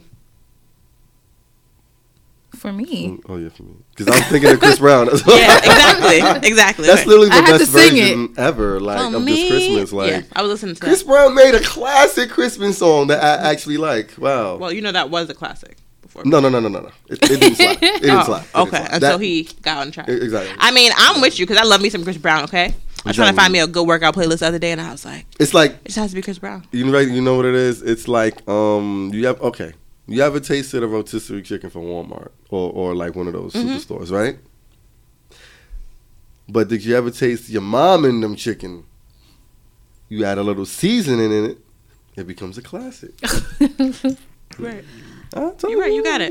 For me. Oh yeah, for me. Because I'm thinking of Chris Brown. That's Yeah, exactly, exactly. That's literally the I had best to sing version ever. Like For of me- this Christmas. Like yeah, I was listening to Chris that. Brown made a classic Christmas song that I actually like. Wow. Well, you know that was a classic before. No, no, no, no, no, no. It, it didn't slap. It didn't Oh, slap. It didn't okay, slap. until That- he got on track. Exactly. I mean, I'm with you because I love me some Chris Brown. Okay, I was trying to find me a good workout playlist the other day, and I was like, It's like it just has to be Chris Brown. you know, you know what it is. It's like um, you have okay. You ever tasted a rotisserie chicken from Walmart or or like one of those Mm-hmm. superstores, right? But did you ever taste your mom and them chicken? You add a little seasoning in it, it becomes a classic. Right. I told You right, you got it.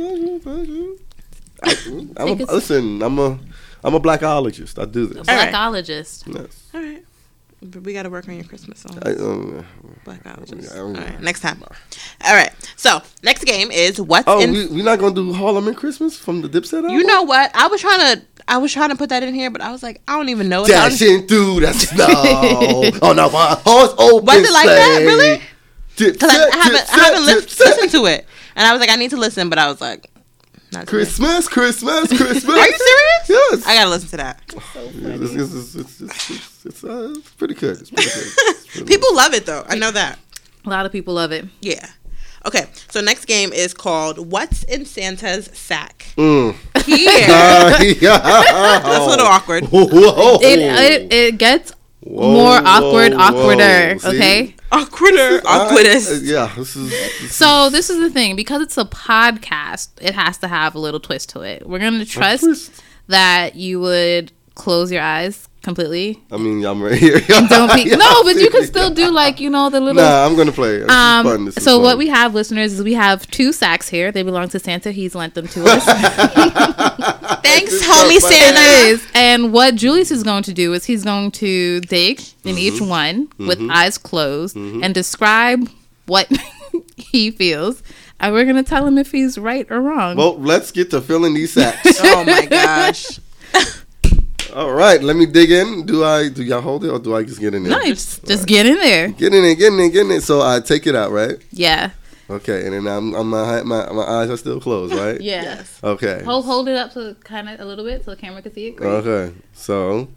I, I'm a, Take a- listen, I'm a I'm a blackologist. I do this. All right. Blackologist. Yes. All right. But we got to work on your Christmas song. I, um, Blackologist. I All don't- right. Next time. All right. So next game is what's oh, in. we we not gonna do Harlem and Christmas from the Dipset album? You know what? I was trying to. I was trying to put that in here, but I was like, I don't even know. it. I was- Dashing through the snow on a horse open Was it like that? sleigh. Really? Because I, I haven't, I haven't li- Dipset, listened to it, and I was like, I need to listen, but I was like, not today. Christmas, Christmas, Christmas. Are you serious? Yes. I gotta listen to that. It's, it's, it's, it's, it's, it's, it's, uh, it's pretty good. It's pretty good. It's pretty People love it though. I know that. A lot of people love it. Yeah. Okay. So next game is called "What's in Santa's Sack." Mm. Here, Uh, yeah. that's a little awkward. Whoa. It it, it gets Whoa, more awkward, whoa, awkwarder. whoa. See? Okay. Awkwarder, Uh, awkwardest. yeah, this is. This So this is the thing, because it's a podcast, it has to have a little twist to it. We're gonna trust twist? that you would close your eyes completely. I mean, I'm right here. Don't be, no, but you can still do like you know the little. Nah, I'm gonna play. This is Um, fun. This is so fun. what we have, listeners, is we have two sacks here. They belong to Santa. He's lent them to us. Thanks, This is homie so funny. It Santa. is. And what Julius is going to do is he's going to dig in Mm-hmm. each one with eyes closed and describe what he feels. And we're going to tell him if he's right or wrong. Well, let's get to filling these sacks. Oh my gosh. All right, let me dig in. Do I? Do y'all hold it or do I just get in there? no, just, just get in there. Get in there, get in there, get in there. So I take it out, right? Yeah. Okay, and then I'm, I'm my, my my eyes are still closed, right? Yeah. Yes. Okay. Hold, hold it up so kind of a little bit so the camera can see it. Great. Okay. So,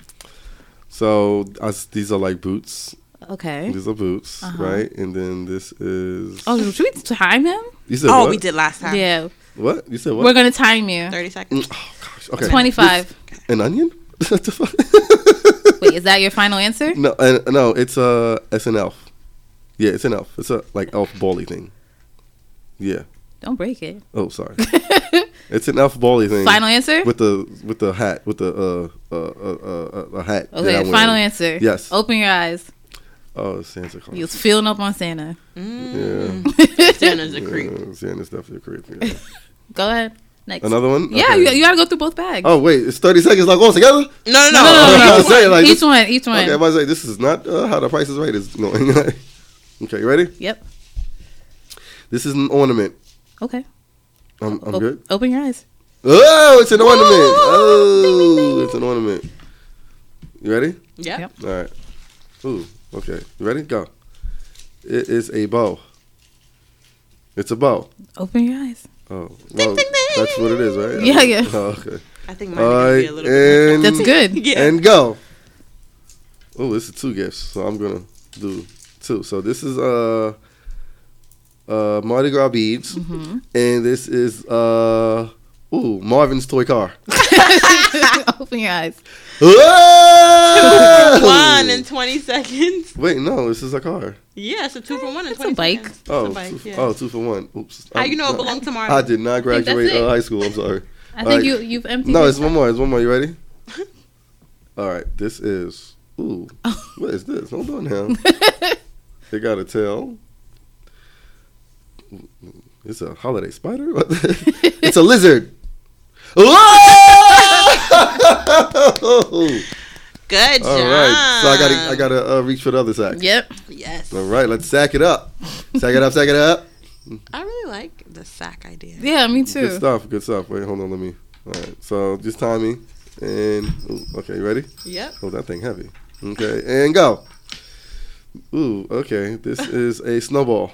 so us, these are like boots. Okay. These are boots, Uh-huh. right? And then this is. Oh, should we time him? You said Oh, what? we did last time. Yeah. What? You said what? We're going to time you. Thirty seconds. Mm, oh gosh. Okay. twenty-five. This- an onion? What the fuck? Wait, is that your final answer? No, uh, no. It's a. It's an elf. Yeah, it's an elf. It's a like elf bally thing. Yeah. Don't break it. Oh, sorry. It's an elf bally thing. Final answer? With the with the hat with the uh uh uh, uh, uh a hat. that Okay, I'm final wearing. answer. Yes. Open your eyes. Oh, Santa Claus. You was filling up on Santa. Yeah. Santa's a creep. Yeah, Santa's definitely a creep. Yeah. Go ahead. Next. Another one? Yeah, Okay. you, you gotta go through both bags. Oh wait, it's thirty seconds like all together. No, no, no. no, no, no, I no. was saying, like, each this- one, each one. Okay, I was like, this is not uh, how the Price is Right is going. Okay, you ready? Yep. This is an ornament. Okay. I'm, I'm O- good. Open your eyes. Oh, it's an ornament. Woo! Ding, ding, Oh, ding. it's an ornament. You ready? Yep. Yep. All right. Ooh, okay. You ready? Go. It is a bow. It's a bow. Open your eyes. Oh, well, ding, ding. that's what it is, right? Yeah, yeah. Oh, okay. I think mine All are gonna right, be a little bit. and That's good. Yeah. and go. Oh, this is two gifts, so I'm gonna do two. So this is uh uh Mardi Gras beads, Mm-hmm. and this is uh ooh Marvin's toy car. Open your eyes. Whoa! One in twenty seconds. Wait, no, this is a car. Yeah, it's a two for one in It's a twenty bike. seconds. It's Oh, a bike, two, yeah. oh, two for one. Oops. How I'm- you know it no, belonged to Marvin? I did not think that's graduate it. uh, high school. I'm sorry. I All think right. you you've emptied. No, your it's one sack. more. It's one more. You ready? All right. This is. Ooh. What is this? Hold on now. They got a tail. It's a holiday spider. It's a lizard. Whoa! Good job. All right. So I gotta I gotta uh, reach for the other sack. Yep. Yes. All right. Let's sack it up. Sack it up. Sack it up. I really like the sack idea. Yeah, me Good too. stuff. Good stuff. Wait. Hold on. Let me. All right. So just time me. And ooh, okay. You ready? Yep. Oh, that thing heavy. Okay, and go. Ooh, okay. This is a snowball.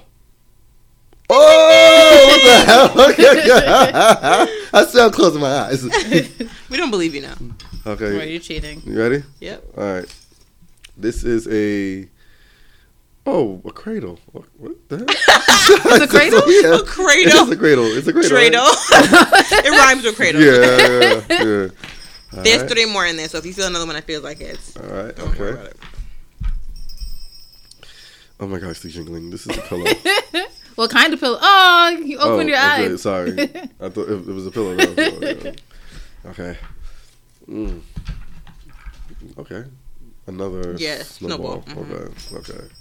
Oh, what the hell? Okay. I still closing my eyes. We don't believe you now. Why are Okay, you cheating? you ready? Yep. All right. This is a. Oh, a cradle. What, what the hell? It's a cradle? Yeah. A cradle? It's a cradle. It's a cradle. Cradle. right? It rhymes with cradle. Yeah, yeah, yeah. There's right. three more in there, so if you feel another one that feels like it, it's, All right. don't worry Okay. about it. Oh my gosh, the jingling. This is a pillow. What kind of pillow? Oh, you oh, opened your okay, eyes. Sorry, I thought it, it was a pillow. No, no, yeah. Okay. Mm. Okay. Another Yeah, snowball. snowball. Mhm. Okay. Okay.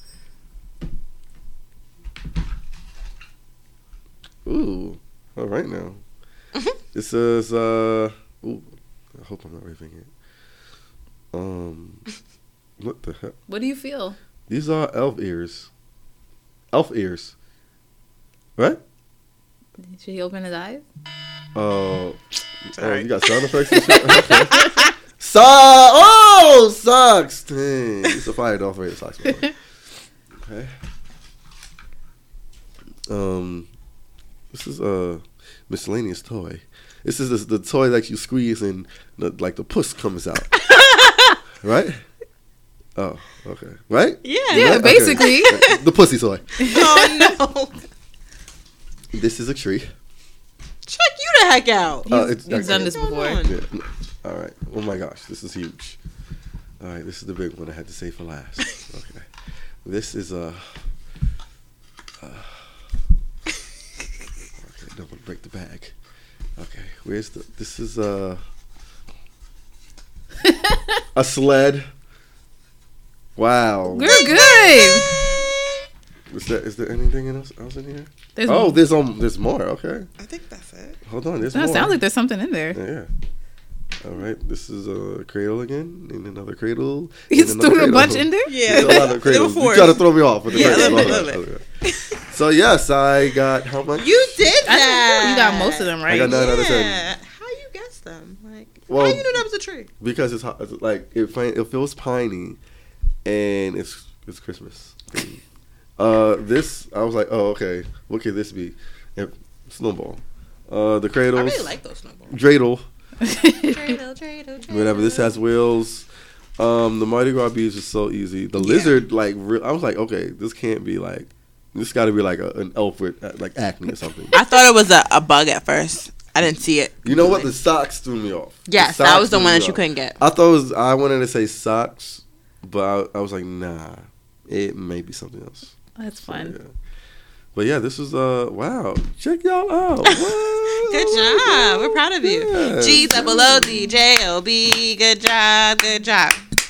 Ooh. All right now. It says. Uh. Ooh. I hope I'm not ripping it. Um. What the heck? What do you feel? These are elf ears. Elf ears. Right? Should he open his eyes? Oh. Oh, Sorry. you got sound effects and shit? Okay. So- oh, sucks. Dang. It's a fire off rate. Sucks. Okay. Um, this is a miscellaneous toy. This is the, the toy that you squeeze and the, like the puss comes out. Right? Oh, okay. Right? Yeah. Yeah, Okay. basically. The pussy toy. Oh no! This is a tree. Check you the heck out. Uh, it's- He's done this What's before. going on? Yeah. All right. Oh my gosh, this is huge. All right, this is the big one I had to say for last. Okay. This is a. Uh, okay, don't want to break the bag. Okay, where's the? This is a. A sled. Wow. You're good. Is there is there anything else else in here? There's Oh, there's um there's more. Okay, I think that's it. hold on. There's No, it more. sounds like there's something in there. Yeah. yeah. All right. This is a cradle again, and another cradle. You and another threw a cradle. bunch in there? Yeah, There's a lot of cradles. You forced. try to throw me off with the Yeah, a cradles. little bit, All little right, all right. So yes, I got how much? You did I that. think you got most of them I right. got nine out of ten. Yeah. How you guessed them? Like, Well, how you knew that was a tree? Because it's hot. It's like it. fi- It feels piney, and it's it's Christmas. Uh, this I was like, oh okay, what could this be? And snowball. Uh, the I cradles. really like those snowballs. Dreidel. Dreidel, dreidel, dreidel. Whatever. This has wheels. Um, the Mardi Gras beads is so easy. The Yeah. lizard, like, re- I was like, okay, this can't be like, this got to be like a, an elf with uh, like acne or something. I thought it was a, a bug at first. I didn't see it. You know what? The socks threw me off. The Yes, that socks was the threw one me that you off. couldn't get. I thought it was. I wanted to say socks, but I, I was like, nah, it may be something else. That's So, fun. yeah. But yeah, this was uh wow. Check y'all out. What? Good job. We're proud of you. Yeah. G double O D J O B. Good job. Good job.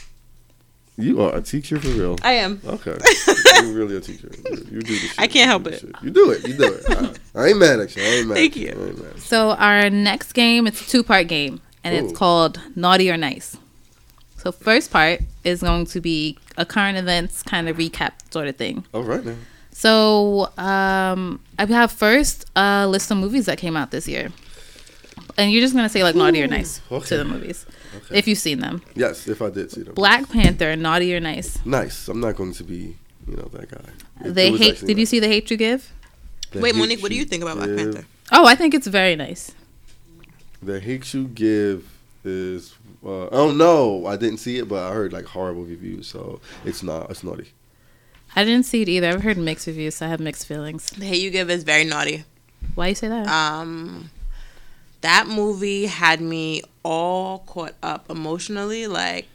You are a teacher for real. I am. Okay, you're really a teacher. You, you do this. Shit. I can't You help do this it. shit. You do it. You do it. I, I ain't mad at you. I ain't mad. Thank at you. I ain't mad at you. So our next game, it's a two-part game, and Ooh. it's called Naughty or Nice. So first part is going to be a current events kind of recap sort of thing. All right now. So um, I have first a list of movies that came out this year, and you're just gonna say like naughty or nice okay. to the movies Okay. if you've seen them. Yes, if I did see them. Black Panther, naughty or nice? Nice. I'm not going to be, you know, that guy. It- They it was hate. actually Did you nice. see The Hate You Give? The Wait, Hate Monique, what do you think about Black Give- Panther? Oh, I think it's very nice. The Hate You Give is. Uh, oh no, I didn't see it, but I heard like horrible reviews, so it's not. It's naughty. I didn't see it either. I've heard mixed reviews, so I have mixed feelings. The Hate You Give is very naughty. Why you say that? Um, that movie had me all caught up emotionally. Like,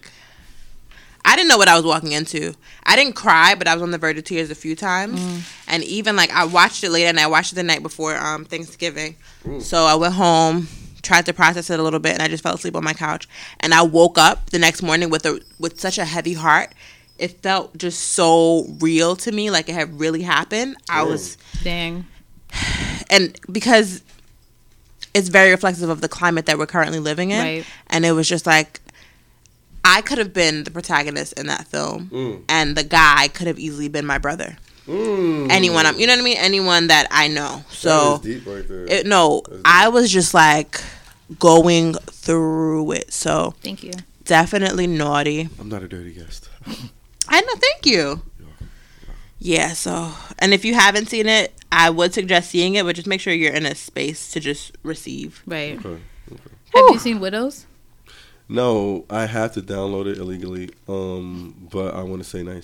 I didn't know what I was walking into. I didn't cry, but I was on the verge of tears a few times. And even like I watched it later, and I watched it the night before um Thanksgiving. Ooh. So I went home, tried to process it a little bit, and I just fell asleep on my couch. And I woke up the next morning with a with such a heavy heart. It felt just so real to me, like it had really happened. I Dang. was. Dang. And because it's very reflective of the climate that we're currently living in, Right. and it was just like I could have been the protagonist in that film, Mm. and the guy could have easily been my brother. Mm. Anyone, I'm, you know what I mean? Anyone that I know. So that is deep right there. it, no, That's deep. I was just like going through it. So Thank you. definitely naughty. I'm not a dirty guest. I know. Thank you. Yeah. So, and if you haven't seen it, I would suggest seeing it, but just make sure you're in a space to just receive. Right. Okay. Have you seen Widows? No, I have to download it illegally. Um, but I want to say nice.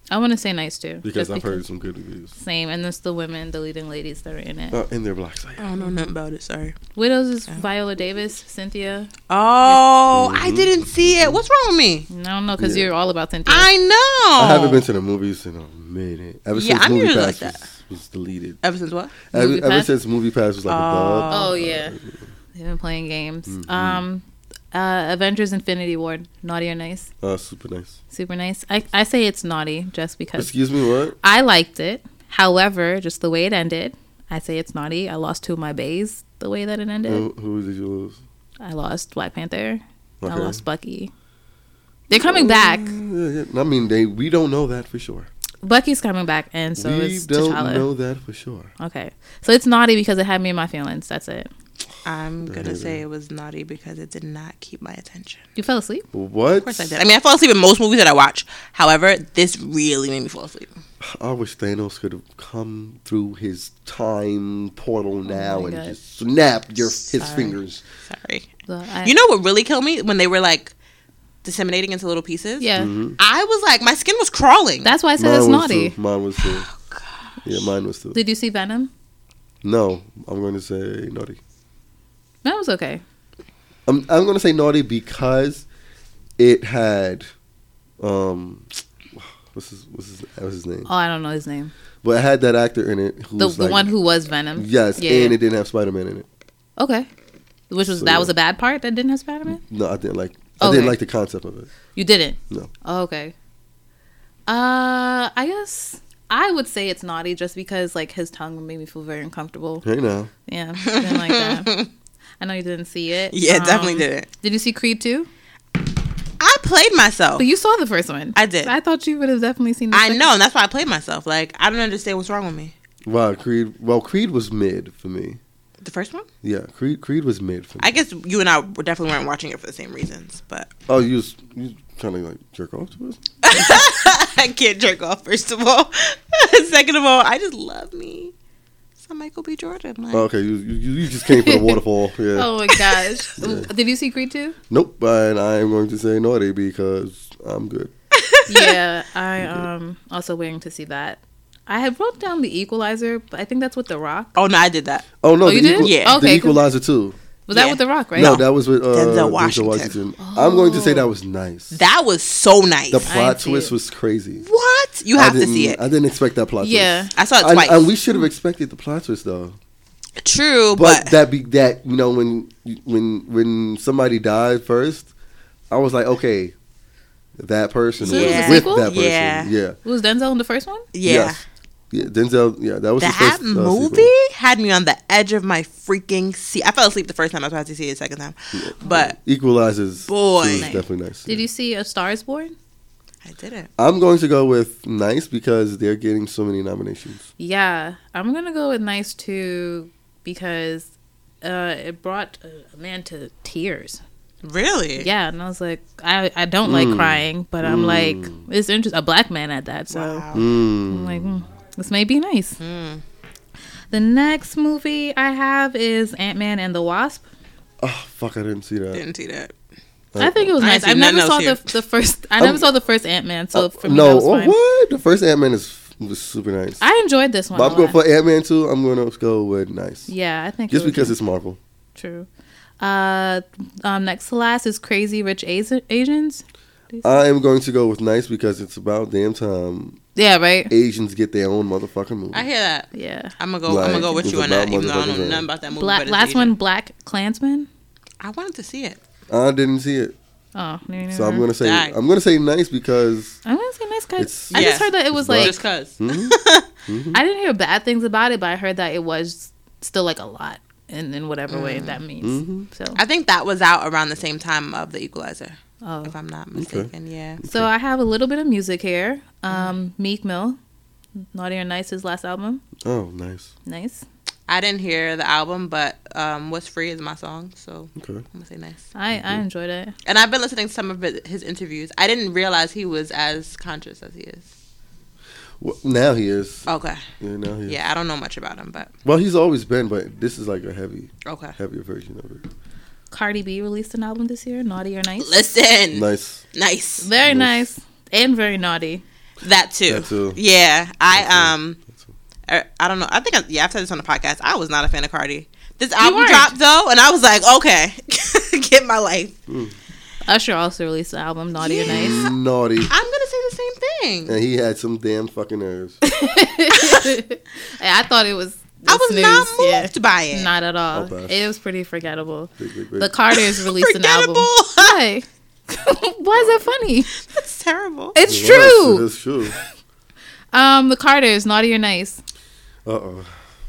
I want to say Nice too. Because just I've because- heard some good reviews. Same, and it's the women, the leading ladies that are in it. Uh, and they're black. So I yeah. don't know nothing about it. Sorry. Widows is Viola Davis, Cynthia. Oh, I Mhm. didn't see it. What's wrong with me? I don't know because Yeah. you're all about Cynthia. I know. I haven't been to the movies in a minute. Ever Yeah, since I'm Movie usually Pass like that. was, was deleted. Ever since what? Ever, Movie ever Pass? since Movie Pass was like a bug. Oh yeah, they've been playing games. Um, uh, Avengers: Infinity War, naughty or nice? Uh, super nice. Super nice. I I say it's naughty just because Excuse me, what? I liked it. However, just the way it ended, I say it's naughty. I lost two of my bays the way that it ended. Who, who did you lose? I lost Black Panther. I Okay. lost Bucky. They're coming back. Yeah, yeah. I mean, they we don't know that for sure. Bucky's coming back, and so we is don't T'Challa. know that for sure. Okay, so it's naughty because it had me in my feelings. That's it. I'm gonna say it was naughty because it did not keep my attention. You fell asleep. What? Of course I did. I mean, I fall asleep in most movies that I watch. However, this really made me fall asleep. I wish Thanos could have come through his time portal now my and God. just snapped your his Sorry. fingers. Sorry. So I, You know what really killed me? When they were like disseminating into little pieces. yeah, I was like, my skin was crawling. that's why I said Mine it's was naughty. too. Mine was too. Yeah, mine was too. Did you see Venom? No, I'm going to say naughty. That was okay. I'm I'm going to say naughty because it had um what's his what's his, what's his name? Oh, I don't know his name. But it had that actor in it who The was the like, one who was Venom. yes, Yeah. and it didn't have Spider-Man in it. Okay. Which was So, that yeah. was a bad part that didn't have Spider Man? No, I didn't like. I Okay. didn't like the concept of it. You didn't? No. Oh, okay. Uh I guess I would say it's naughty just because like his tongue made me feel very uncomfortable. Hey now, Yeah. Didn't like that. I know you didn't see it. Yeah, Um, definitely didn't. Did you see Creed two? I played myself. But you saw the first one. I did. I thought you would have definitely seen the I second- know, and that's why I played myself. Like, I don't understand what's wrong with me. wow, Creed. Well, Creed was mid for me. The first one? Yeah, Creed. Creed was mid for me. I guess you and I were definitely weren't watching it for the same reasons, but oh, you was you trying to like jerk off to us? I can't jerk off, first of all. Second of all, I just love me some Michael B. Jordan. Like, Oh, okay, you, you you just came for the waterfall. Yeah. Oh my gosh. Did you see Creed two? Nope. But I am going to say naughty because I'm good. Yeah, I um also waiting to see that. I had wrote down The Equalizer, but I think that's with The Rock. oh, no, I did that. Oh no, Oh, the, you did? equal, Yeah. the Okay, 'cause- Equalizer too. Was that Yeah. with The Rock, right? No, that was with uh, Denzel Denzel Washington. Washington. I'm going to say that was nice. That was so nice. The I plot didn't see twist it. was crazy. What? You I have to didn't- see it. I didn't expect that plot Yeah. twist. I saw it And, twice. and we should have expected the plot twist though. True, But but, that be that you know when when when somebody died first, I was like, okay, that person So it was a was with sequel? that person. Yeah. Yeah. Was Denzel in the first one? yeah. Yes. Yeah. Denzel. Yeah. That was his That first, uh, movie sequel. had me on the edge of my freaking seat. I fell asleep the first time. I was about to see it the second time. But Equalizes. Boy. was Nice. definitely nice. Did you see A Star Is Born? I didn't. I'm going to go with nice because they're getting so many nominations. Yeah, I'm gonna go with Nice too because uh, it brought a man to tears. Really? Yeah, and I was like, I, I don't like Mm. crying, but I'm Mm. like, it's interesting. A black man at that, so Wow. Mm. I'm like, mm, this may be nice. Mm. The next movie I have is Ant Man and the Wasp. Oh fuck! I didn't see that. Didn't see that. I think it was I nice. ain't I seen never nothing saw else the here. the first. I never Um, saw the first Ant Man, so Uh, for me no, that was oh, fine. what? The first Ant Man is was super nice. I enjoyed this one. But a I'm going lot. for Ant Man two. I'm going to go with nice. Yeah, I think Just it was because it's Marvel. true. Uh, um, next to last is Crazy Rich Asi- Asians. I am going to go with nice because it's about damn time Yeah, right. Asians get their own motherfucking movie. I hear that. Yeah. I'm gonna go. Like, I'm gonna go with it's you on about that, even though I don't know motherfuckers, nothing about that movie. Black. but it's Last Asian. one, Black Klansman. I wanted to see it. I didn't see it, Oh, neither so I'm gonna say Dang. I'm gonna say nice because I'm gonna say nice guys. It's- I Yeah. just heard that it was It's like Just cause. mhm. I didn't hear bad things about it, but I heard that it was still like a lot in, in whatever way that means. Mhm. So, I think that was out around the same time of The Equalizer, oh. if I'm not mistaken. Yeah. so I have a little bit of music here. Um, Meek Mill, Naughty or Nice, his last album. oh nice. Nice. I didn't hear the album, but um, "What's Free" is my song, so Okay. I'm gonna say nice. I, I enjoyed it. And I've been listening to some of it- his interviews. I didn't realize he was as conscious as he is. Well, now he is. Okay. Yeah, now he is. Yeah, I don't know much about him, but Well, he's always been, but this is like a heavy, okay. heavier version of it. Cardi B released an album this year, Naughty or Nice. Listen, Nice. nice. Very Nice. nice and very naughty. That too. That too. Yeah, I That too. um, I, I don't know. I think I, yeah, I've said this on the podcast. I was not a fan of Cardi. This album weren't. dropped though, and I was like, okay, get my life. Usher also released the album Naughty or Nice. Naughty. I'm gonna say the same thing. And he had some damn fucking nerves. I thought it was. I was snooze, not yeah. moved by it. Not at all. I'll pass. It was pretty forgettable. Big, big, big. The Carters released an album. Forgettable. Why? Why is that funny? That's terrible. It's It true. was, It's true. Um, the Carters, Naughty or Nice. Uh oh.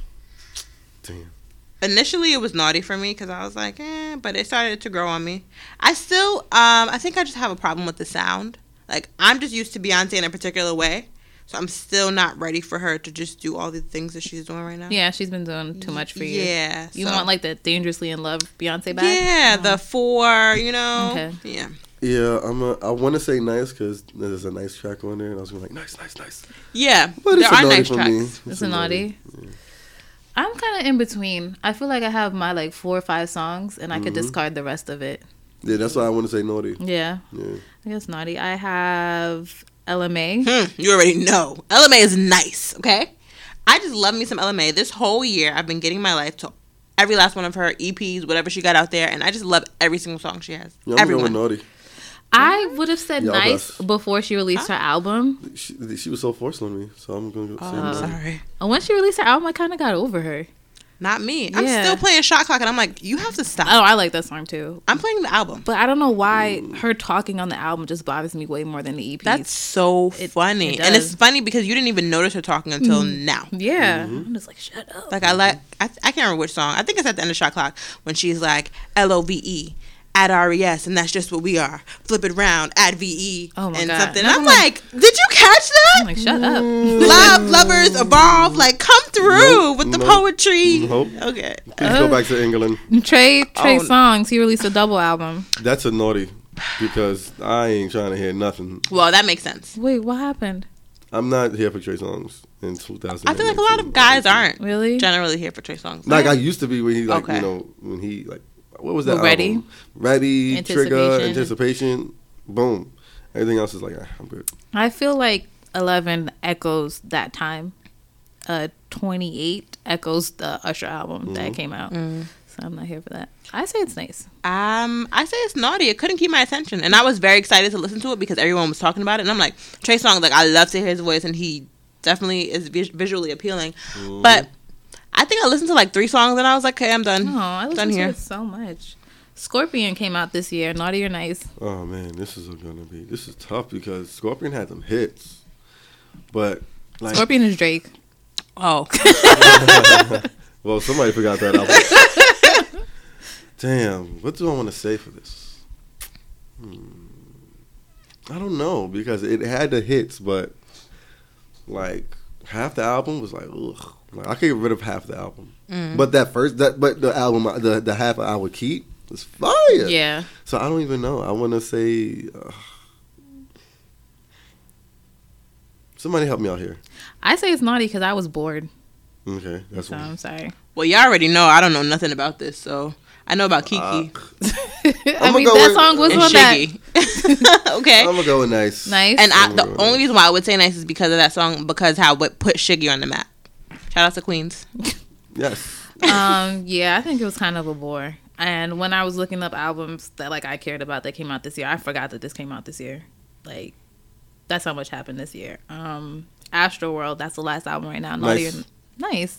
Damn. Initially, it was naughty for me because I was like, eh, but it started to grow on me. I still, um, I think I just have a problem with the sound. Like, I'm just used to Beyonce in a particular way, so I'm still not ready for her to just do all the things that she's doing right now. Yeah, she's been doing too much for you. Yeah. You so- want like the Dangerously in Love Beyonce back? Yeah, the four, you know. Okay. Yeah. Yeah, I'm a, I want to say nice because there's a nice track on there, and I was going like, nice, nice, nice. Yeah. But there it's a are naughty nice for tracks. me. It's a naughty. I'm kind of in between. I feel like I have my like four or five songs, and I could discard the rest of it. Yeah, that's why I want to say naughty. Yeah, Yeah. I guess naughty. I have L M A. Hmm, you already know. L M A is nice, okay? I just love me some L M A. This whole year, I've been getting my life to every last one of her E Ps, whatever she got out there, and I just love every single song she has. Yeah, I'm Everyone. going naughty. I would have said Y'all nice best. before she released her album. She, she was so forced on me, so I'm going to say I'm naughty. sorry. And when she released her album, I kind of got over her. Not me. I'm Yeah. still playing Shot Clock, and I'm like, you have to stop. Oh, I like that song too. I'm playing the album. But I don't know why her talking on the album just bothers me way more than the E Ps. That's so It- funny. it and it's does. funny because you didn't even notice her talking until now. yeah. I'm just like, shut up. Like, I like, I, I can't remember which song. I think it's at the end of Shot Clock when she's like, L O V E. Add R E S, and that's just what we are. Flip it around, add V E, Oh my and God. something. And I'm I'm like, did you catch I'm that? like, shut up. Love, lovers, evolve, like come through Nope, with the nope, poetry. nope. Okay. Please go back to England. Trey Trey Oh. Songz, he released a double album. That's a naughty because I ain't trying to hear nothing. Well, that makes sense. Wait, what happened? I'm not here for Trey Songz in two thousand. I feel like a lot of guys aren't Really? generally here for Trey Songz. Like I used to be when he like Okay. you know when he like what was that Well, Ready? album? Ready, Trigger, Anticipation. Anticipation, boom. Everything else is like ah, I'm good. I feel like eleven echoes that time. Uh, twenty-eight echoes the Usher album that came out. Mm. So I'm not here for that. I say it's nice. Um, I say it's naughty. It couldn't keep my attention, and I was very excited to listen to it because everyone was talking about it. And I'm like, Trey Songz, like I love to hear his voice, and he definitely is vis- visually appealing. But I think I listened to like three songs, and I was like, okay, I'm done. Oh, I done listen to here. it so much. Scorpion came out this year. Naughty or Nice? Oh man, this is gonna be this is tough because Scorpion had some hits, but like Scorpion is Drake. Oh, well somebody forgot that album. Damn, what do I want to say for this? Hmm. I don't know because it had the hits, but like half the album was like ugh. Like I could get rid of half the album, but that first that but the album the the half I would keep was fire. Yeah. So I don't even know. I want to say. Uh, somebody help me out here. I say it's naughty because I was bored. Okay, that's So I'm one. sorry. well, y'all already know I don't know nothing about this, so I know about Kiki Uh, I I'ma mean, go that with- song was and on that. Shiggy. Okay. I'm gonna go with nice. Nice. And I, I'ma the go with only nice. reason why I would say nice is because of that song, because how it put Shiggy on the map. Shout out to Queens. Yes. um, yeah, I think it was kind of a bore. And when I was looking up albums that like I cared about that came out this year, I forgot that this came out this year. Like, that's how much happened this year. Um, Astro World, that's the last album right now. Naughty Nice. or- nice.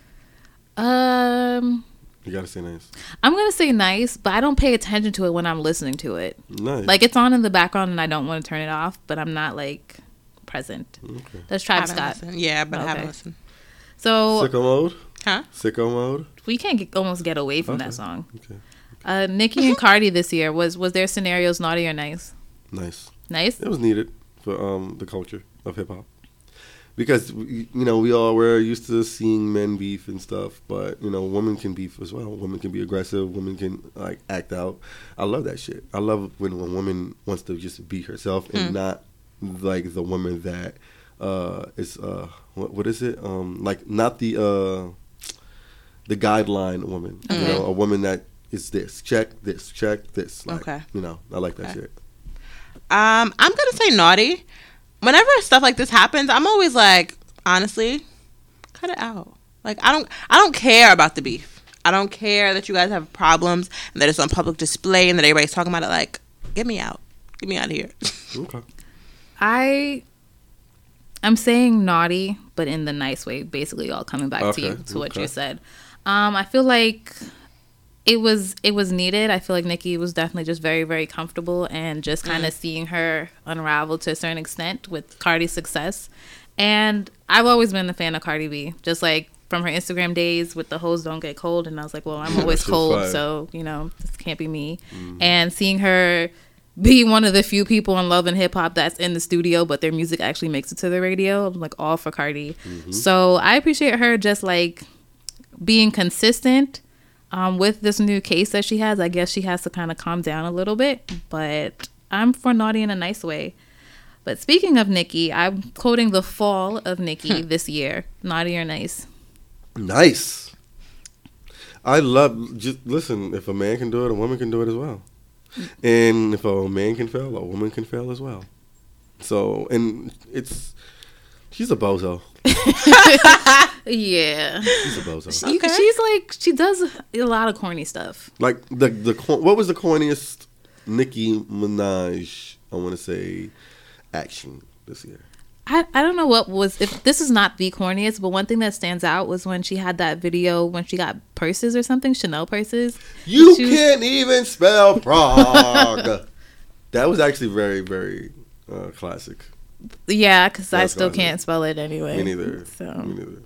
Um, You gotta say nice. I'm gonna say nice, but I don't pay attention to it when I'm listening to it. Nice. Like it's on in the background, and I don't want to turn it off, but I'm not like present. Okay. That's I Travis haven't Scott. listened. Yeah, but I haven't Okay. listened. So Sicko mode. Huh? Sicko mode. we can't get, almost get away from Okay. that song. Okay. Uh, Nicki and Cardi this year was was their scenarios naughty or nice? Nice. Nice. It was needed for um the culture of hip hop. Because we- you know we all we're used to seeing men beef and stuff, but you know women can beef as well. Women can be aggressive. Women can like act out. I love that shit. I love when a woman wants to just be herself and not like the woman that uh, is uh what, what is it um like not the uh the guideline woman. You Okay. know, a woman that is this check this check this. Like, Okay. You know, I like that Okay. shit. Um, I'm gonna say naughty whenever stuff like this happens, I'm always like, honestly, cut it out. Like, I don't, I don't care about the beef. I don't care that you guys have problems and that it's on public display and that everybody's talking about it. Like, get me out. Get me out of here. Okay. I, I'm saying naughty, but in the nice way. Basically, all coming back Okay, to you to what okay. you said. Um, I feel like it was it was needed. I feel like Nikki was definitely just very, very comfortable and just kind of mm. seeing her unravel to a certain extent with Cardi's success. And I've always been a fan of Cardi B, just like from her Instagram days with the hoes don't get cold. And I was like, well, I'm always cold, fire. So, you know, this can't be me. Mm. And seeing her be one of the few people in Love and Hip Hop that's in the studio, but their music actually makes it to the radio. I'm like all for Cardi. Mm-hmm. So I appreciate her just like being consistent. Um, with this new case that she has, I guess she has to kind of calm down a little bit. But I'm for naughty in a nice way. But speaking of Nikki, I'm quoting the fall of Nikki this year. Naughty or nice? Nice. I love, just listen, if a man can do it, a woman can do it as well. And if a man can fail, a woman can fail as well. So, and it's, she's a bozo. Yeah, she's a bozo. She, okay. She's like, she does a lot of corny stuff. Like the the what was the corniest Nicki Minaj? I want to say action this year. I, I don't know what was, if this is not the corniest, but one thing that stands out was when she had that video when she got purses or something, Chanel purses. You she can't was, even spell Prague. That was actually very very uh, classic. Yeah, because I still can't spell it anyway. Me neither. So. Me neither.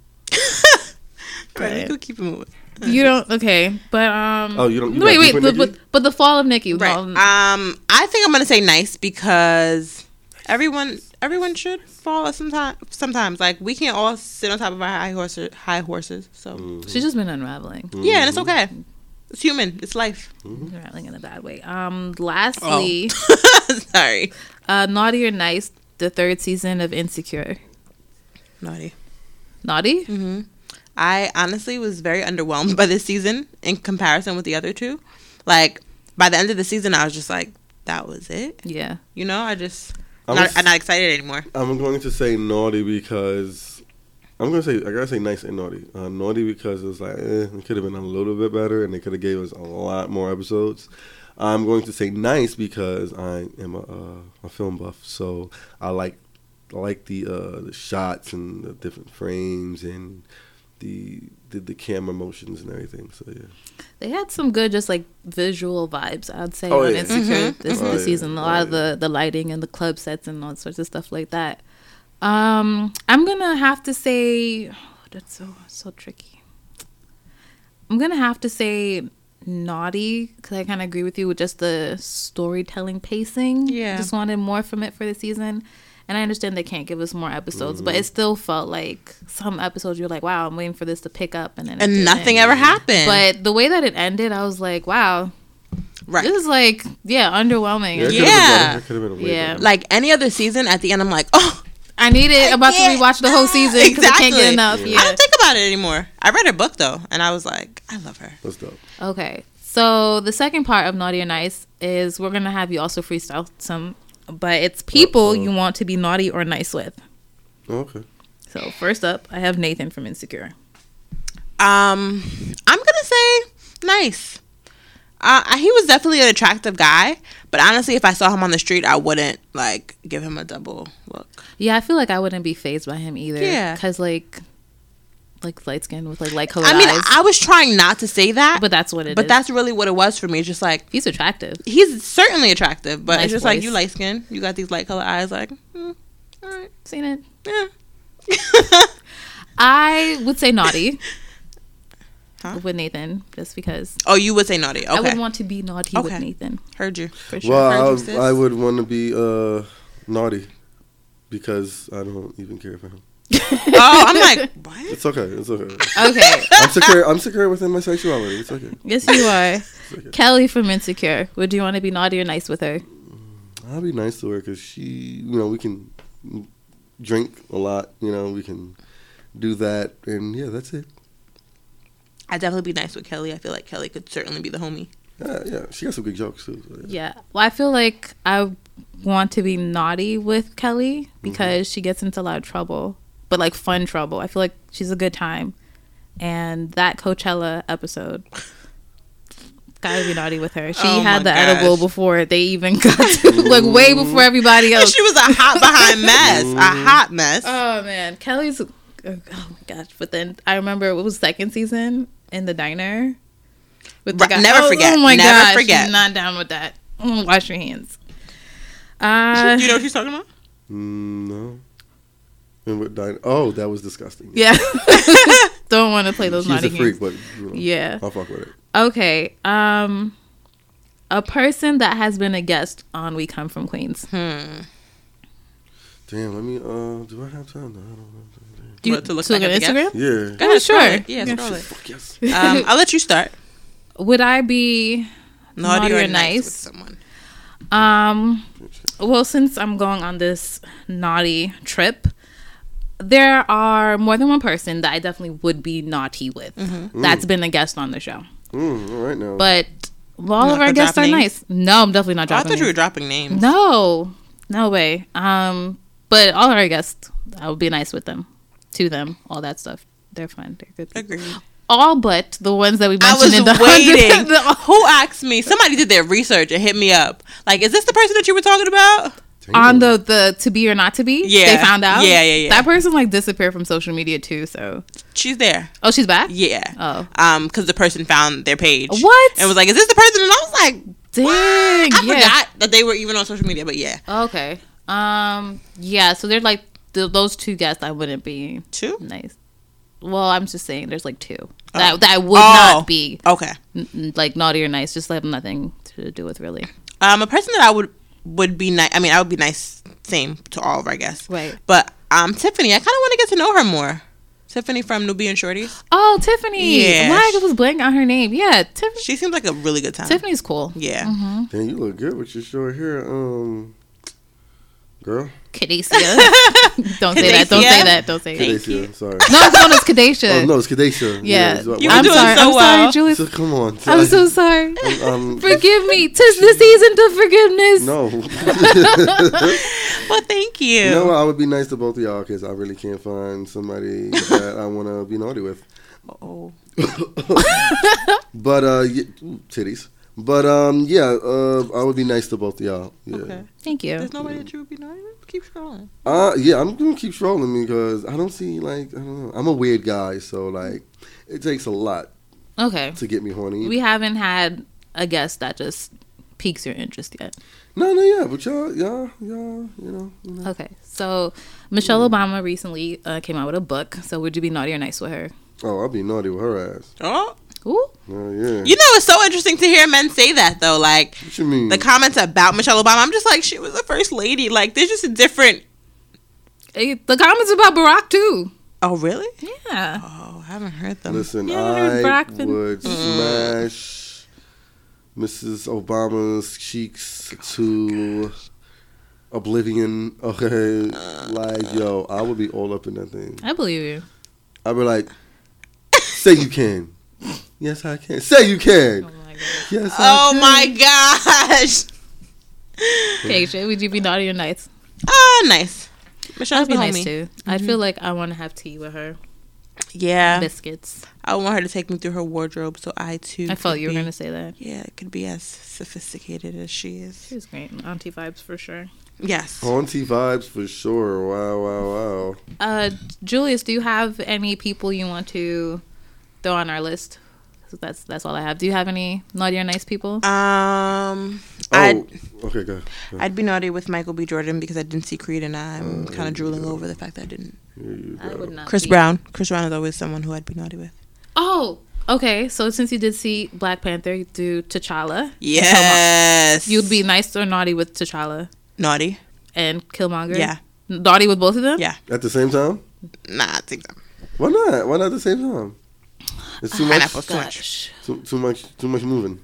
Right, go keep it moving. You don't, okay, but um. Oh, you don't. You wait, wait, but, but but the fall of Nikki. Right. Um, I think I'm gonna say nice because everyone everyone should fall sometimes. Sometimes, like we can't all sit on top of our high horses. High horses. So mm-hmm. she's just been unraveling. Mm-hmm. Yeah, and it's okay. It's human. It's life. Mm-hmm. Unraveling in a bad way. Um. Lastly, oh. Sorry. Uh, naughty or nice? The third season of Insecure. Naughty. Naughty? Mm-hmm. I honestly was very underwhelmed by this season in comparison with the other two. Like, by the end of the season, I was just like, that was it? Yeah. You know, I just, I'm, not, I'm not excited anymore. I'm going to say naughty because, I'm going to say, I got to say nice and naughty. Uh, naughty because it was like, eh, it could have been a little bit better and they could have gave us a lot more episodes. I'm going to say nice because I am a, uh, a film buff, so I like I like the uh, the shots and the different frames and the, the the camera motions and everything. So yeah, they had some good just like visual vibes. I'd say oh, on yeah. Insecure mm-hmm. this, oh, this yeah. season. A lot oh, of the the lighting and the club sets and all sorts of stuff like that. Um, I'm gonna have to say oh, that's so so tricky. I'm gonna have to say naughty because I kind of agree with you with just the storytelling pacing. Yeah, just wanted more from it for the season. And I understand they can't give us more episodes, mm-hmm. but it still felt like some episodes you're like, wow, I'm waiting for this to pick up, and then and nothing ever happened. But the way that it ended, I was like, wow, right? This is like, yeah, underwhelming. Yeah, it yeah, could have been, been yeah. Like any other season, at the end, I'm like, oh, I need it. I'm about to rewatch the whole season because exactly. I can't get enough. Yeah. I don't think about it anymore. I read her book though, and I was like, I love her. That's dope. Okay, so the second part of Naughty or Nice is we're gonna have you also freestyle some. But it's people Uh-oh. you want to be naughty or nice with. Okay. So first up, I have Nathan from Insecure. Um, I'm gonna say nice. Uh, he was definitely an attractive guy, but honestly, if I saw him on the street, I wouldn't like give him a double look. Yeah, I feel like I wouldn't be fazed by him either. Yeah, because like, like light skin with like light colored I mean, eyes. I was trying not to say that, but that's what it but is. But that's really what it was for me. Just like he's attractive. He's certainly attractive, but nice it's just voice. like you light skin, you got these light colored eyes. Like, mm, all right, seen it. Yeah. I would say naughty. Huh? With Nathan, just because. Oh, you would say naughty. Okay. I would want to be naughty okay. with Nathan. Heard you. For sure. Well, Heard I, you, I would want to be uh, naughty because I don't even care for him. Oh, I'm like, what? It's okay. It's okay. Okay. I'm secure. I'm secure within my sexuality. It's okay. Yes, you are. Okay. Kelly from Insecure. Would you want to be naughty or nice with her? I'll be nice to her because she, you know, we can drink a lot. You know, we can do that, and yeah, that's it. I'd definitely be nice with Kelly. I feel like Kelly could certainly be the homie. Yeah, yeah. She got some good jokes too. So yeah. yeah. Well, I feel like I want to be naughty with Kelly because mm-hmm. she gets into a lot of trouble, but like fun trouble. I feel like she's a good time. And that Coachella episode, gotta be naughty with her. She oh had the gosh. edible before they even got to, like way before everybody else. She was a hot behind mess, a hot mess. Oh man, Kelly's. Oh my gosh! But then I remember it was second season in the diner. With the guy. Never oh, forget. Oh my Never gosh! forget. Not down with that. Mm, wash your hands. Uh, Do you know what she's talking about? Mm, no. Remember Dinah? Oh, that was disgusting. Yeah. Don't want to play those She's naughty a freak, games. but you know, yeah, I'll fuck with it. Okay. Um, a person that has been a guest on We Come From Queens. Hmm. Damn. Let me. Uh, do I have time? No, I don't know. Do you want to look to back look at at Instagram? Yeah. Go ahead, sure. scroll it. Yeah, Yeah. scroll it. Fuck yes. Um, I'll let you start. Would I be Naughty, naughty or or nice nice? with someone? Um, well, since I'm going on this naughty trip, there are more than one person that I definitely would be naughty with. Mm-hmm. That's been a guest on the show. Mm, all right now. But all Not of our gonna guests drop are names? nice. No, I'm definitely not Oh, I dropping thought you were names. dropping names. No, no way. Um, but all of our guests, I would be nice with them, to them, all that stuff. They're fun. They're good people. Agreed. All but the ones that we I mentioned was in the waiting. the- Who asked me? Somebody did their research and hit me up. Like, is this the person that you were talking about? Damn. on the the to be or not to be. Yeah. They found out. Yeah, yeah, yeah. That person like disappeared from social media too. So She's there. oh, she's back. Yeah. Oh. Um, because the person found their page. What? And was like, is this the person? And I was like, Dang. I yeah. forgot that they were even on social media. But yeah, Okay. Um. Yeah. So they're like th- those two guests. I wouldn't be two. nice. Well, I'm just saying. There's like two that that I would Oh. not be Okay. n- n- like naughty or nice. Just have nothing to do with really. Um, a person that I would would be nice. I mean, I would be nice. Same to all of our guests. Right. But um, Tiffany, I kind of want to get to know her more. Tiffany from Nubian Shorties. Oh, Tiffany. Yeah. Why I was blank on her name. Yeah, Tiffany. She seems like a really good time. Tiffany's cool. Yeah. Mm-hmm. Damn, you look good with your short hair, um, girl. Kadacia. Don't say that. Don't say that. Don't say that. Thank you. Kadacia, sorry. No, it's known as Kadacia. Oh no, it's Kadesha. Yeah. it's what- You why- I'm doing sorry. so I'm well. sorry, Julie. So, come on. I'm so sorry. Um, Forgive me. Tis the season to forgiveness. no. Well, thank you. You know what? I would be nice to both of y'all because I really can't find somebody that I want to be naughty with. Oh. But uh, yeah, ooh, titties. But um, yeah, uh, I would be nice to both of y'all. Yeah. Okay. Thank you. There's nobody that you would be naughty with? Keep scrolling. Uh, yeah, I'm gonna keep strolling because I don't see like I don't know. I'm a weird guy, so like it takes a lot Okay. to get me horny. We haven't had a guest that just piques your interest yet. no, no, yeah, but y'all, y'all, y'all, you know. You know. Okay. So Michelle Obama recently uh, came out with a book. So would you be naughty or nice with her? Oh, I'll be naughty with her ass. Oh. Ooh. Oh yeah. You know, it's so interesting to hear men say that, though. Like, What you mean? the comments about Michelle Obama, I'm just like, she was a first lady. Like, there's just a different. Hey, the comments about Barack too. Oh, really? Yeah. Oh, I haven't heard them. Listen, Yeah, I heard I Brockton. would smash Missus Obama's cheeks to oblivion. Okay, like yo, I would be all up in that thing. I believe you. I'd be like, say you can. Yes, I can. Say you can. Oh my god. Yes, I Oh, can. my gosh. Okay, Shay, would you be naughty or nice? Ah, nice. Michelle's I'd be the nice homie. too. I feel like I want to have tea with her. Yeah. Biscuits. I want her to take me through her wardrobe so I, too. I felt could you were be- going to say that. Yeah, it could be as sophisticated as she is. She was great. Auntie vibes for sure. Yes. Haunty vibes for sure. Wow, wow, wow. Uh, Julius, do you have any people you want to throw on our list? So that's that's all I have. Do you have any naughty or nice people? Um, Oh, I'd, okay, go. go. I'd be naughty with Michael B. Jordan because I didn't see Creed and I'm kind of drooling over the fact that I didn't. Here you I go. would not. Chris be. Brown. Chris Brown is always someone who I'd be naughty with. Oh, okay. So since you did see Black Panther, you do T'Challa. Yes. You'd be nice or naughty with T'Challa naughty. and Killmonger. Yeah. Naughty with both of them. Yeah. At the same time? Nah, I think so. Why not? Why not at the same time? It's too much. Pineapple's too much. Gosh. Too, too much. Too much moving.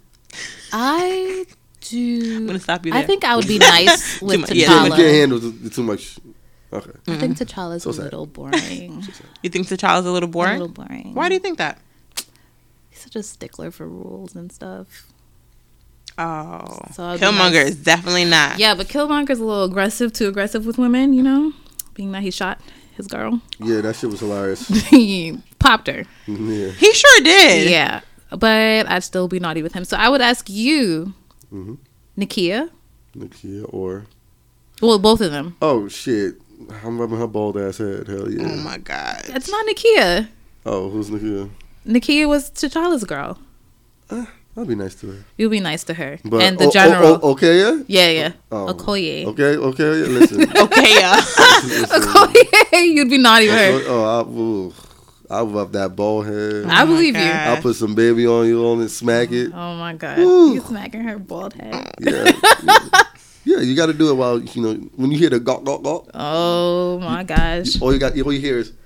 I I'm do. gonna stop you there. I think I would be nice with much. Yeah, You T'Challa. can't, you can't handle the, the too much. Okay. I think T'Challa's So a sad. little boring. You think T'Challa's a little A boring? little boring. Why do you think that? He's such a stickler for rules and stuff. Oh, So it'd be Killmonger nice. is definitely not. Yeah, but Killmonger's a little aggressive, too aggressive with women, you know? Being that he shot his girl. Yeah, that shit was hilarious. He popped her. Yeah. He sure did. Yeah. But I'd still be naughty with him. So I would ask you, Mm-hmm. Nakia. Nakia or Well, both of them. oh shit, I'm rubbing her bald ass head. Hell yeah. Oh my god. It's not Nakia. Oh, who's Nakia? Nakia was T'Challa's girl. Uh, I'll be nice to her. You'll be nice to her. But and the oh, oh, general. oh, okay, yeah. Yeah, yeah. Oh. Okoye. Okay, okay. Yeah, listen. Okay, yeah. listen. Okoye. You'd be naughty with her. Oh, I, ooh, I'll rub that bald head. I believe God. you. I'll put some baby on you on it, smack it. Oh my god. Woo. You're smacking her bald head. Yeah. Yeah, you got to do it while you know when you hear the gawk gawk gawk. Oh my gosh. All you got, all you hear is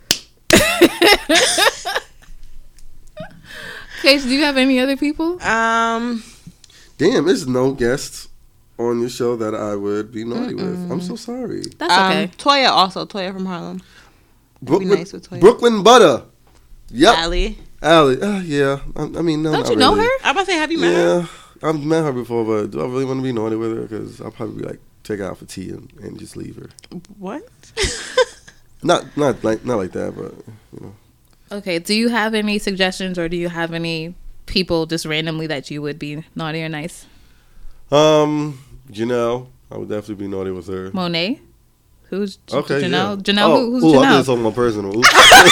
Okay, so do you have any other people? Um, damn. There's no guests on your show that I would be naughty with. I'm so sorry. That's um, okay. Toya also. Toya from Harlem. Brooklyn, nice with Toya. Brooklyn Butter. Yep. Allie. Allie. Uh, yeah. I, I mean, no. Don't not you know really. her? I'm about to say, have you met her? Yeah, I've met her before, but do I really want to be naughty with her? Because I'll probably like take her out for tea and, and just leave her. What? Not not like not like that, but you know. Okay, do you have any suggestions or do you have any people just randomly that you would be naughty or nice? Um, Janelle, I would definitely be naughty with her. Monet? Who's J- Okay, Janelle? yeah. Janelle, Oh, who, who's ooh, I thought Janelle? it's on my personal. Ooh.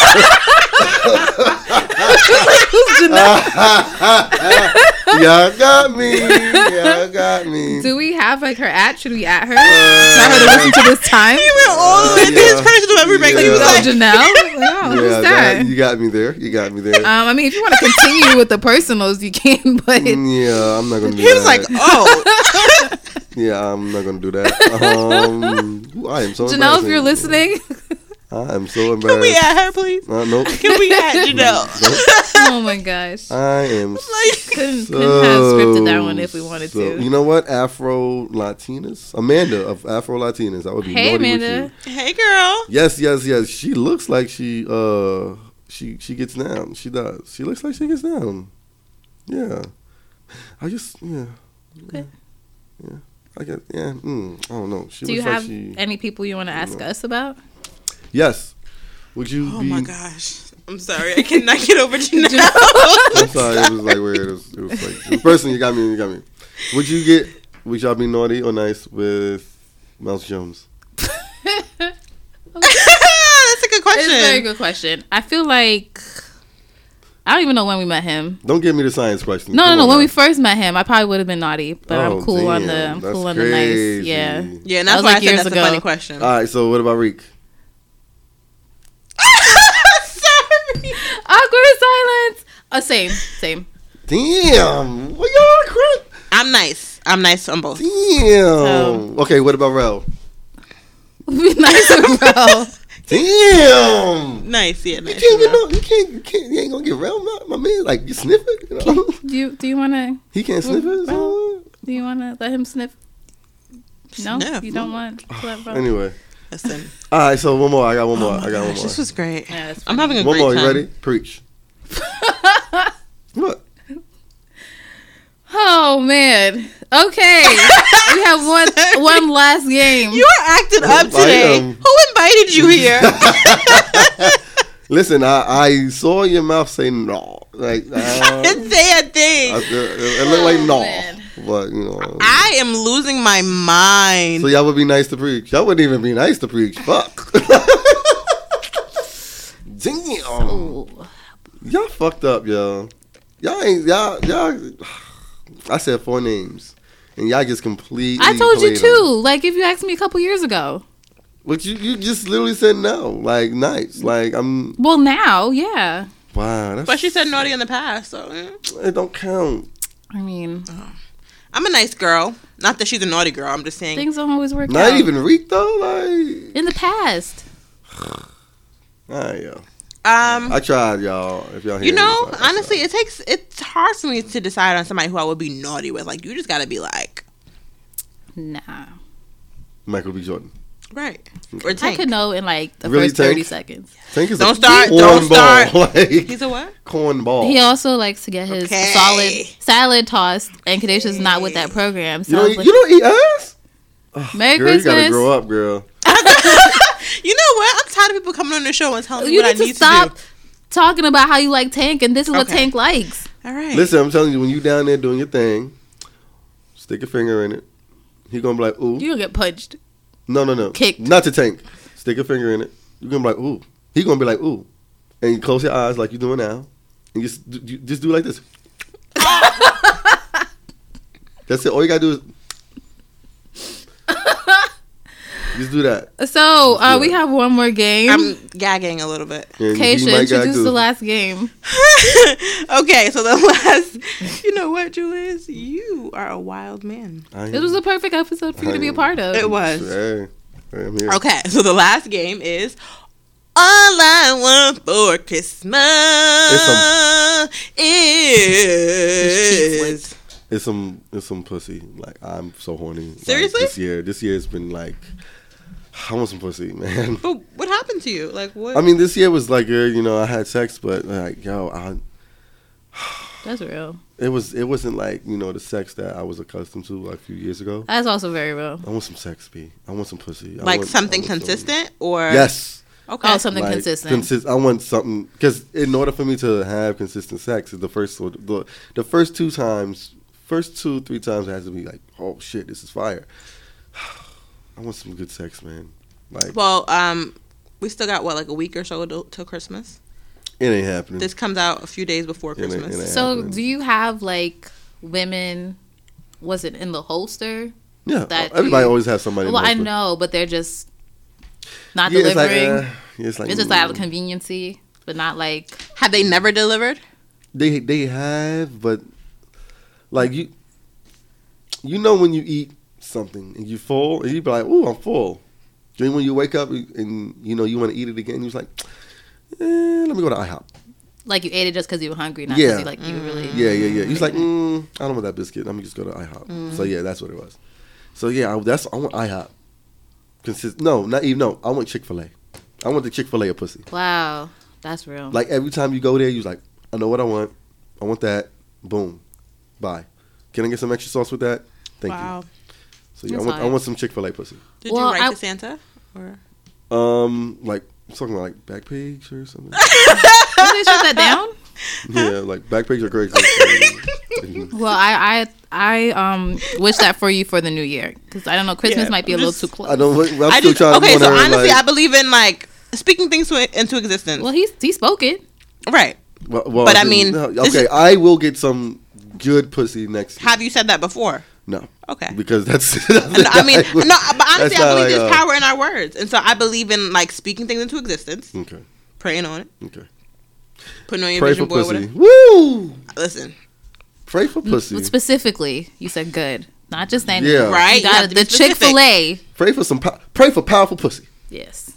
Who's Janelle? Y'all got me. Y'all got me. Do we have like her at? Should we at her? Uh, Tell her to listen to this time? He went all the way to his Yeah. personal memory bank. He was Yeah. Oh, like, Janelle? Wow, who's yeah, that? that, you got me there. You got me there. Um, I mean, if you want to continue with the personals, you can, but Mm, yeah, I'm not gonna do he that. was like, oh. yeah, I'm not gonna do that. Um, ooh, I am so Janelle, if you're embarrassing. listening, I am so Can we embarrassed. at her, please? Uh, nope. Can we at Janelle? Nope. oh my gosh. I am Like, Couldn't, so, couldn't have scripted that one if we wanted so- to. You know what? Afro Latinas, Amanda of Afro Latinas. I would be Hey, naughty Amanda. with you. hey, girl. Yes, yes, yes. She looks like she uh she she gets down. She does. She looks like she gets down. Yeah. I just yeah. Okay. Yeah. I get yeah. Mm, I don't know. She Do you looks have like she. any people you want to ask us about? Yes. Would you Oh be? my gosh. I'm sorry. I cannot get over Janelle. I'm sorry. It was like weird. It was, it was like the person you got me. You got me. Would you get? Would y'all be naughty or nice with Mouse Jones? That's a good question. It's a very good question. I feel like I don't even know when we met him. Don't give me the science question. No, Come no, no. on When now. we first met him, I probably would have been naughty, but Oh, I'm cool on the damn. I'm That's cool on the nice. crazy. Yeah. Yeah, and That that's was why like I said years that's ago. a funny question. All right. So what about Reek? Sorry. Awkward silence. Uh, same, same. Damn. What y'all crap? I'm nice. I'm nice on both. Damn. Okay. What about Rel? Be nice with bro. Damn. Nice, yeah, You nice. can't get no. You can't. You can't. You ain't gonna get Rel, my, my man. Like you sniff it. You know? Do you do you wanna He can't sniff it. so- do you wanna let him sniff? No, Sniff. you don't want to let bro. Anyway. Listen. All right. So one more. I got one more. Oh my I got one gosh, more. this was great. Yeah, that's I'm having a One great more. time. You ready? Preach. What? Oh man. Okay. We have one one last game. You are acting up I today. am. Who invited you here? Listen, I, I saw your mouth say no. Like uh, Didn't say a thing. I- it, it looked like no, man. but you know. I am losing my mind. So y'all would be nice to preach. Y'all wouldn't even be nice to preach. Fuck. Damn. Ooh. Y'all fucked up, y'all. Y'all ain't y'all y'all. I said four names, and y'all just completely. I told you played too. them. Like if you asked me a couple years ago. But you you just literally said no. Like nice. Like I'm. Well, now, yeah. Wow. That's, But she said naughty in the past, so eh. it don't count. I mean, I'm a nice girl. Not that she's a naughty girl. I'm just saying. things don't always work Not out. even Reek though. Like. In the past. All right, yo. Um, I tried, y'all. If y'all, you hearing know, this, I- I honestly, tried. it takes. It's hard for me to decide on somebody who I would be naughty with. Like, you just gotta be like, Nah. Michael B. Jordan. Right. Or I Tank. could know in like the Really, first thirty Tank? seconds. Tank is Don't a start- don't cornball. start. Like, He's a what? cornball. He also likes to get his Okay. solid salad tossed, and Kadesha's not with that program. you So I don't, was eat, like, you don't eat ass? Merry Girl, you gotta Christmas. grow up, girl. You know what? I'm tired of people coming on the show and telling me You what I need to need stop to talking about how you like Tank, and this is what Okay. Tank likes. do. All right. Listen, I'm telling you, when you down there doing your thing, stick your finger in it. He gonna be like, ooh. You're gonna get punched. No, no, no. Kicked. Not to Tank. Stick a finger in it. You're gonna be like, ooh. He gonna be like, ooh. And you close your eyes like you're doing now. And just, do- you just do like this. That's it. All you gotta do is just do that. So uh, Yeah. we have one more game. I'm gagging a little bit. And Keisha, he might gotta introduce do- the last game. Okay, so the last, you know what, Julius? You are a wild man. I This was a perfect episode for you to be a part of. It was. Hey, I'm here. Okay, so the last game is All I Want for Christmas is. It's some, it's some pussy. Like I'm so horny. Like, Seriously? this year, this year's been like, I want some pussy, man. But what happened to you? Like what? I mean, this year was like, uh, you know, I had sex, but like, yo, I, That's real. it was, it wasn't like, you know, the sex that I was accustomed to like a few years ago. That's also very real. I want some sex, B. I want some pussy. I like want- something I want some- consistent or Yes. Okay. Oh, something Like, consistent. consis- I want something because in order for me to have consistent sex, the first the, the first two times, first two three times, it has to be like, oh shit, this is fire. I want some good sex, man. Like Well, um, we still got what, like a week or so till, till Christmas. it ain't happening. This comes out a few days before It ain't- Christmas. it ain't So, happening. do you have like women? Was it in the holster? yeah, that everybody you- always has somebody. in Well, the I holster. know, but they're just not Yeah, it's like, delivering. uh, yeah, it's like It's just out of mm. conveniency, but not like Have they never delivered? They they have, but like you, you know when you eat something and you full, and you be like, "Ooh, I'm full." Then when you wake up and you know you want to eat it again, you're like, eh, "Let me go to IHOP." like you ate it just because you were hungry, not Yeah. because you like you really. Yeah, yeah, yeah. He's like, mm, "I don't want that biscuit. Let me just go to IHOP." So yeah, that's what it was. So yeah, I, that's I want IHOP. Consist no, not even no. I want Chick-fil-A. I want the Chick-fil-A of pussy. Wow, that's real. Like every time you go there, you're like, I know what I want. I want that. Boom. Bye. Can I get some extra sauce with that? Thank Wow. you. So yeah, I That's want, I fine. want some Chick-fil-A pussy. Did Well, you write I- to Santa? Or Um, like you talking about like back page or something. Did they shut that down? Yeah, like back page or crazy. Well, I I I um wish that for you for the new year because I don't know Christmas Yeah, might be a I'm little just- too close. I don't. I'm I still just trying okay. to So wonder, honestly, like, I believe in like speaking things to, into existence. Well, he's he spoke it. Right. well, well, but I then- mean, no, this okay, is- I will get some good pussy next year. Have you said that before? No, Okay. because that's. No, I mean, no, but honestly, That's I not believe like, there's uh, power in our words, and so I believe in like speaking things into existence, Okay, praying on it, okay. putting on your Pray for vision board. pussy. Whatever. Woo! Listen, Pray for pussy. But specifically, you said good, not just any. Yeah. right? You You got have it. to be The Chick specific. Fil A. Pray for some. Po- pray for powerful pussy. Yes.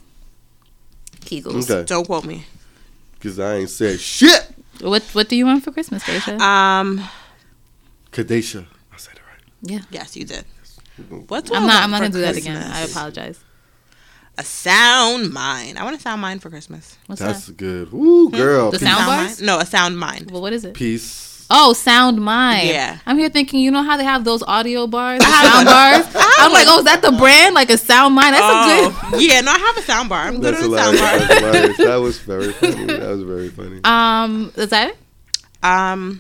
Kegels. Okay, Don't quote me. because I ain't said shit. What What do you want for Christmas, Daisha? Um. Kadesha, I said it right. yeah. Yes, you did. What's I'm what I not. want I'm not for gonna do that again. Christmas? I apologize. A sound mind. I want a sound mind for Christmas. What's That's that? good. Woo, girl. The Peace. sound Sound bars? mind? No, a sound mind. Well, what is it? Peace. Oh, sound mind. Yeah. I'm here thinking, you know how they have those audio bars, the I have sound one. bars. I have I'm like, one. oh, is that the brand? Like a sound mind? That's a good. Oh, yeah, no, I have a sound bar. I'm good That's on a sound hilarious. bar. That's hilarious. That was very funny. That was very funny. Um, is that it? Um.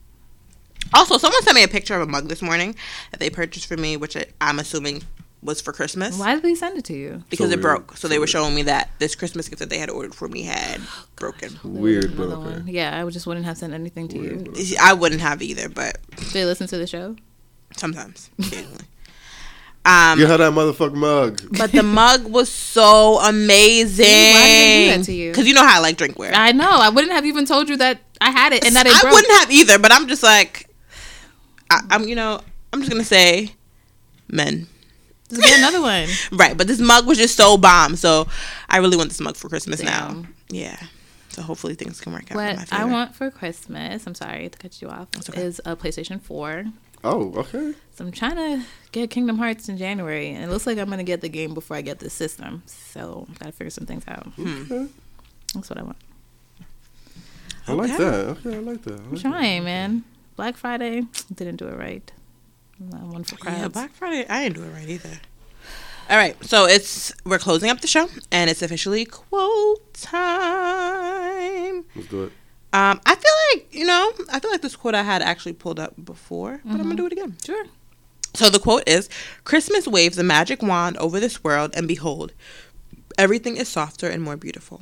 Also, someone sent me a picture of a mug this morning that they purchased for me, which I, I'm assuming was for Christmas Why did they send it to you? because So it weird. broke. So, So they were weird. showing me that this Christmas gift that they had ordered for me had broken. Weird, but Another okay. one. Yeah, I just wouldn't have sent anything to Weird, you. but okay. I wouldn't have either, but Did they listen to the show? sometimes, occasionally. Um, Get her that motherfucking mug. but the mug was so amazing. Why did they do that to you? Because you know how I like drinkware. I know. I wouldn't have even told you that I had it and that it I broke. wouldn't have either, but I'm just like, I, I'm, you know, I'm just gonna say, men. Just get another one. Right, but this mug was just so bomb. So I really want this mug for Christmas now. Damn. Yeah. So hopefully things can work out. in my What favor. I want for Christmas, I'm sorry to cut you off, That's okay. is a PlayStation four. Oh, okay. So I'm trying to get Kingdom Hearts in January, and it looks like I'm gonna get the game before I get the system. So gotta figure some things out. Okay. That's what I want. I like Okay. that. Okay, I like that. I I'm like trying, man. Black Friday didn't do it right. Not one for crowds. Yeah, Black Friday, I didn't do it right either. All right, so it's we're closing up the show, and it's officially quote time. Let's do it. Um, I feel like you know, I feel like this quote I had actually pulled up before, but I'm gonna do it again. Sure. So the quote is: "Christmas waves a magic wand over this world, and behold, everything is softer and more beautiful."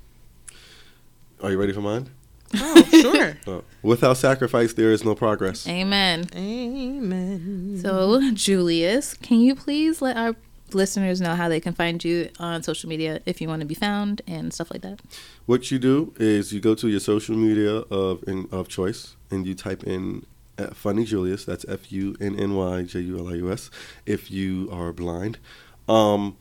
Are you ready for mine? Oh, sure. Uh, without sacrifice, there is no progress. Amen. Amen. So, Julius, can you please let our listeners know how they can find you on social media if you want to be found and stuff like that? What you do is you go to your social media of in, of choice and you type in uh, Funny Julius. That's F U N N Y J U L I U S. If you are blind, um,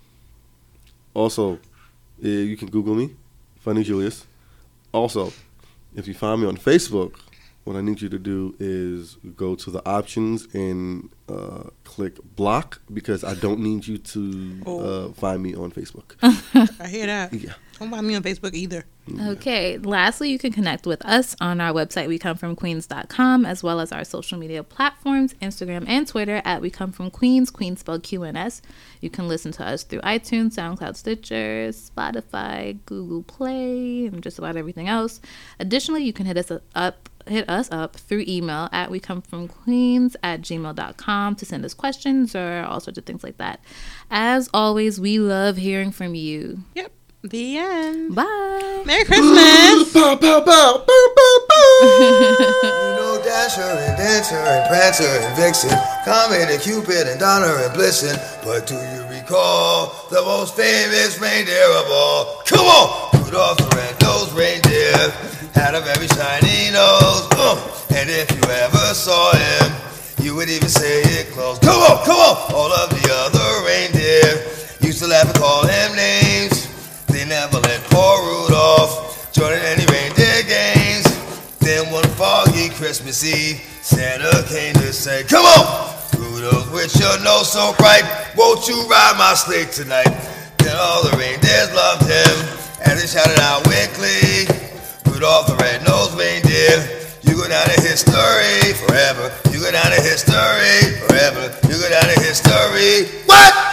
also uh, you can Google me, Funny Julius. Also, if you find me on Facebook, what I need you to do is go to the options and uh, click block because I don't need you to Oh. uh, find me on Facebook. I hear that. Yeah. Don't find me on Facebook either. Okay. Lastly, you can connect with us on our website, we come from queens dot com, as well as our social media platforms, Instagram and Twitter at We Come From Queens, Queens spelled Q N S. You can listen to us through iTunes, SoundCloud, Stitcher, Spotify, Google Play, and just about everything else. Additionally, you can hit us up hit us up through email at we come from queens at gmail dot com to send us questions or all sorts of things like that. As always, we love hearing from you. Yep. The end. Bye. Merry Christmas. Bow, bow, bow, bow, bow, bow. You know Dasher and Dancer and Prancer and Vixen, Comet and Cupid and Donner and Blitzen. But do you recall the most famous reindeer of all? Come on! Rudolph the red-nosed reindeer had a very shiny nose. Uh, and if you ever saw him, you would even say it close. Come on, come on! All of the other reindeer used to laugh and call him names. They never let poor Rudolph join in any reindeer games. Then one foggy Christmas Eve, Santa came to say, come on, Rudolph, with your nose so bright, won't you ride my sleigh tonight? Then all the reindeers loved him, and they shouted out with glee, Rudolph the red-nosed reindeer, you go down in history forever. You go down in history forever. You go down in history. What?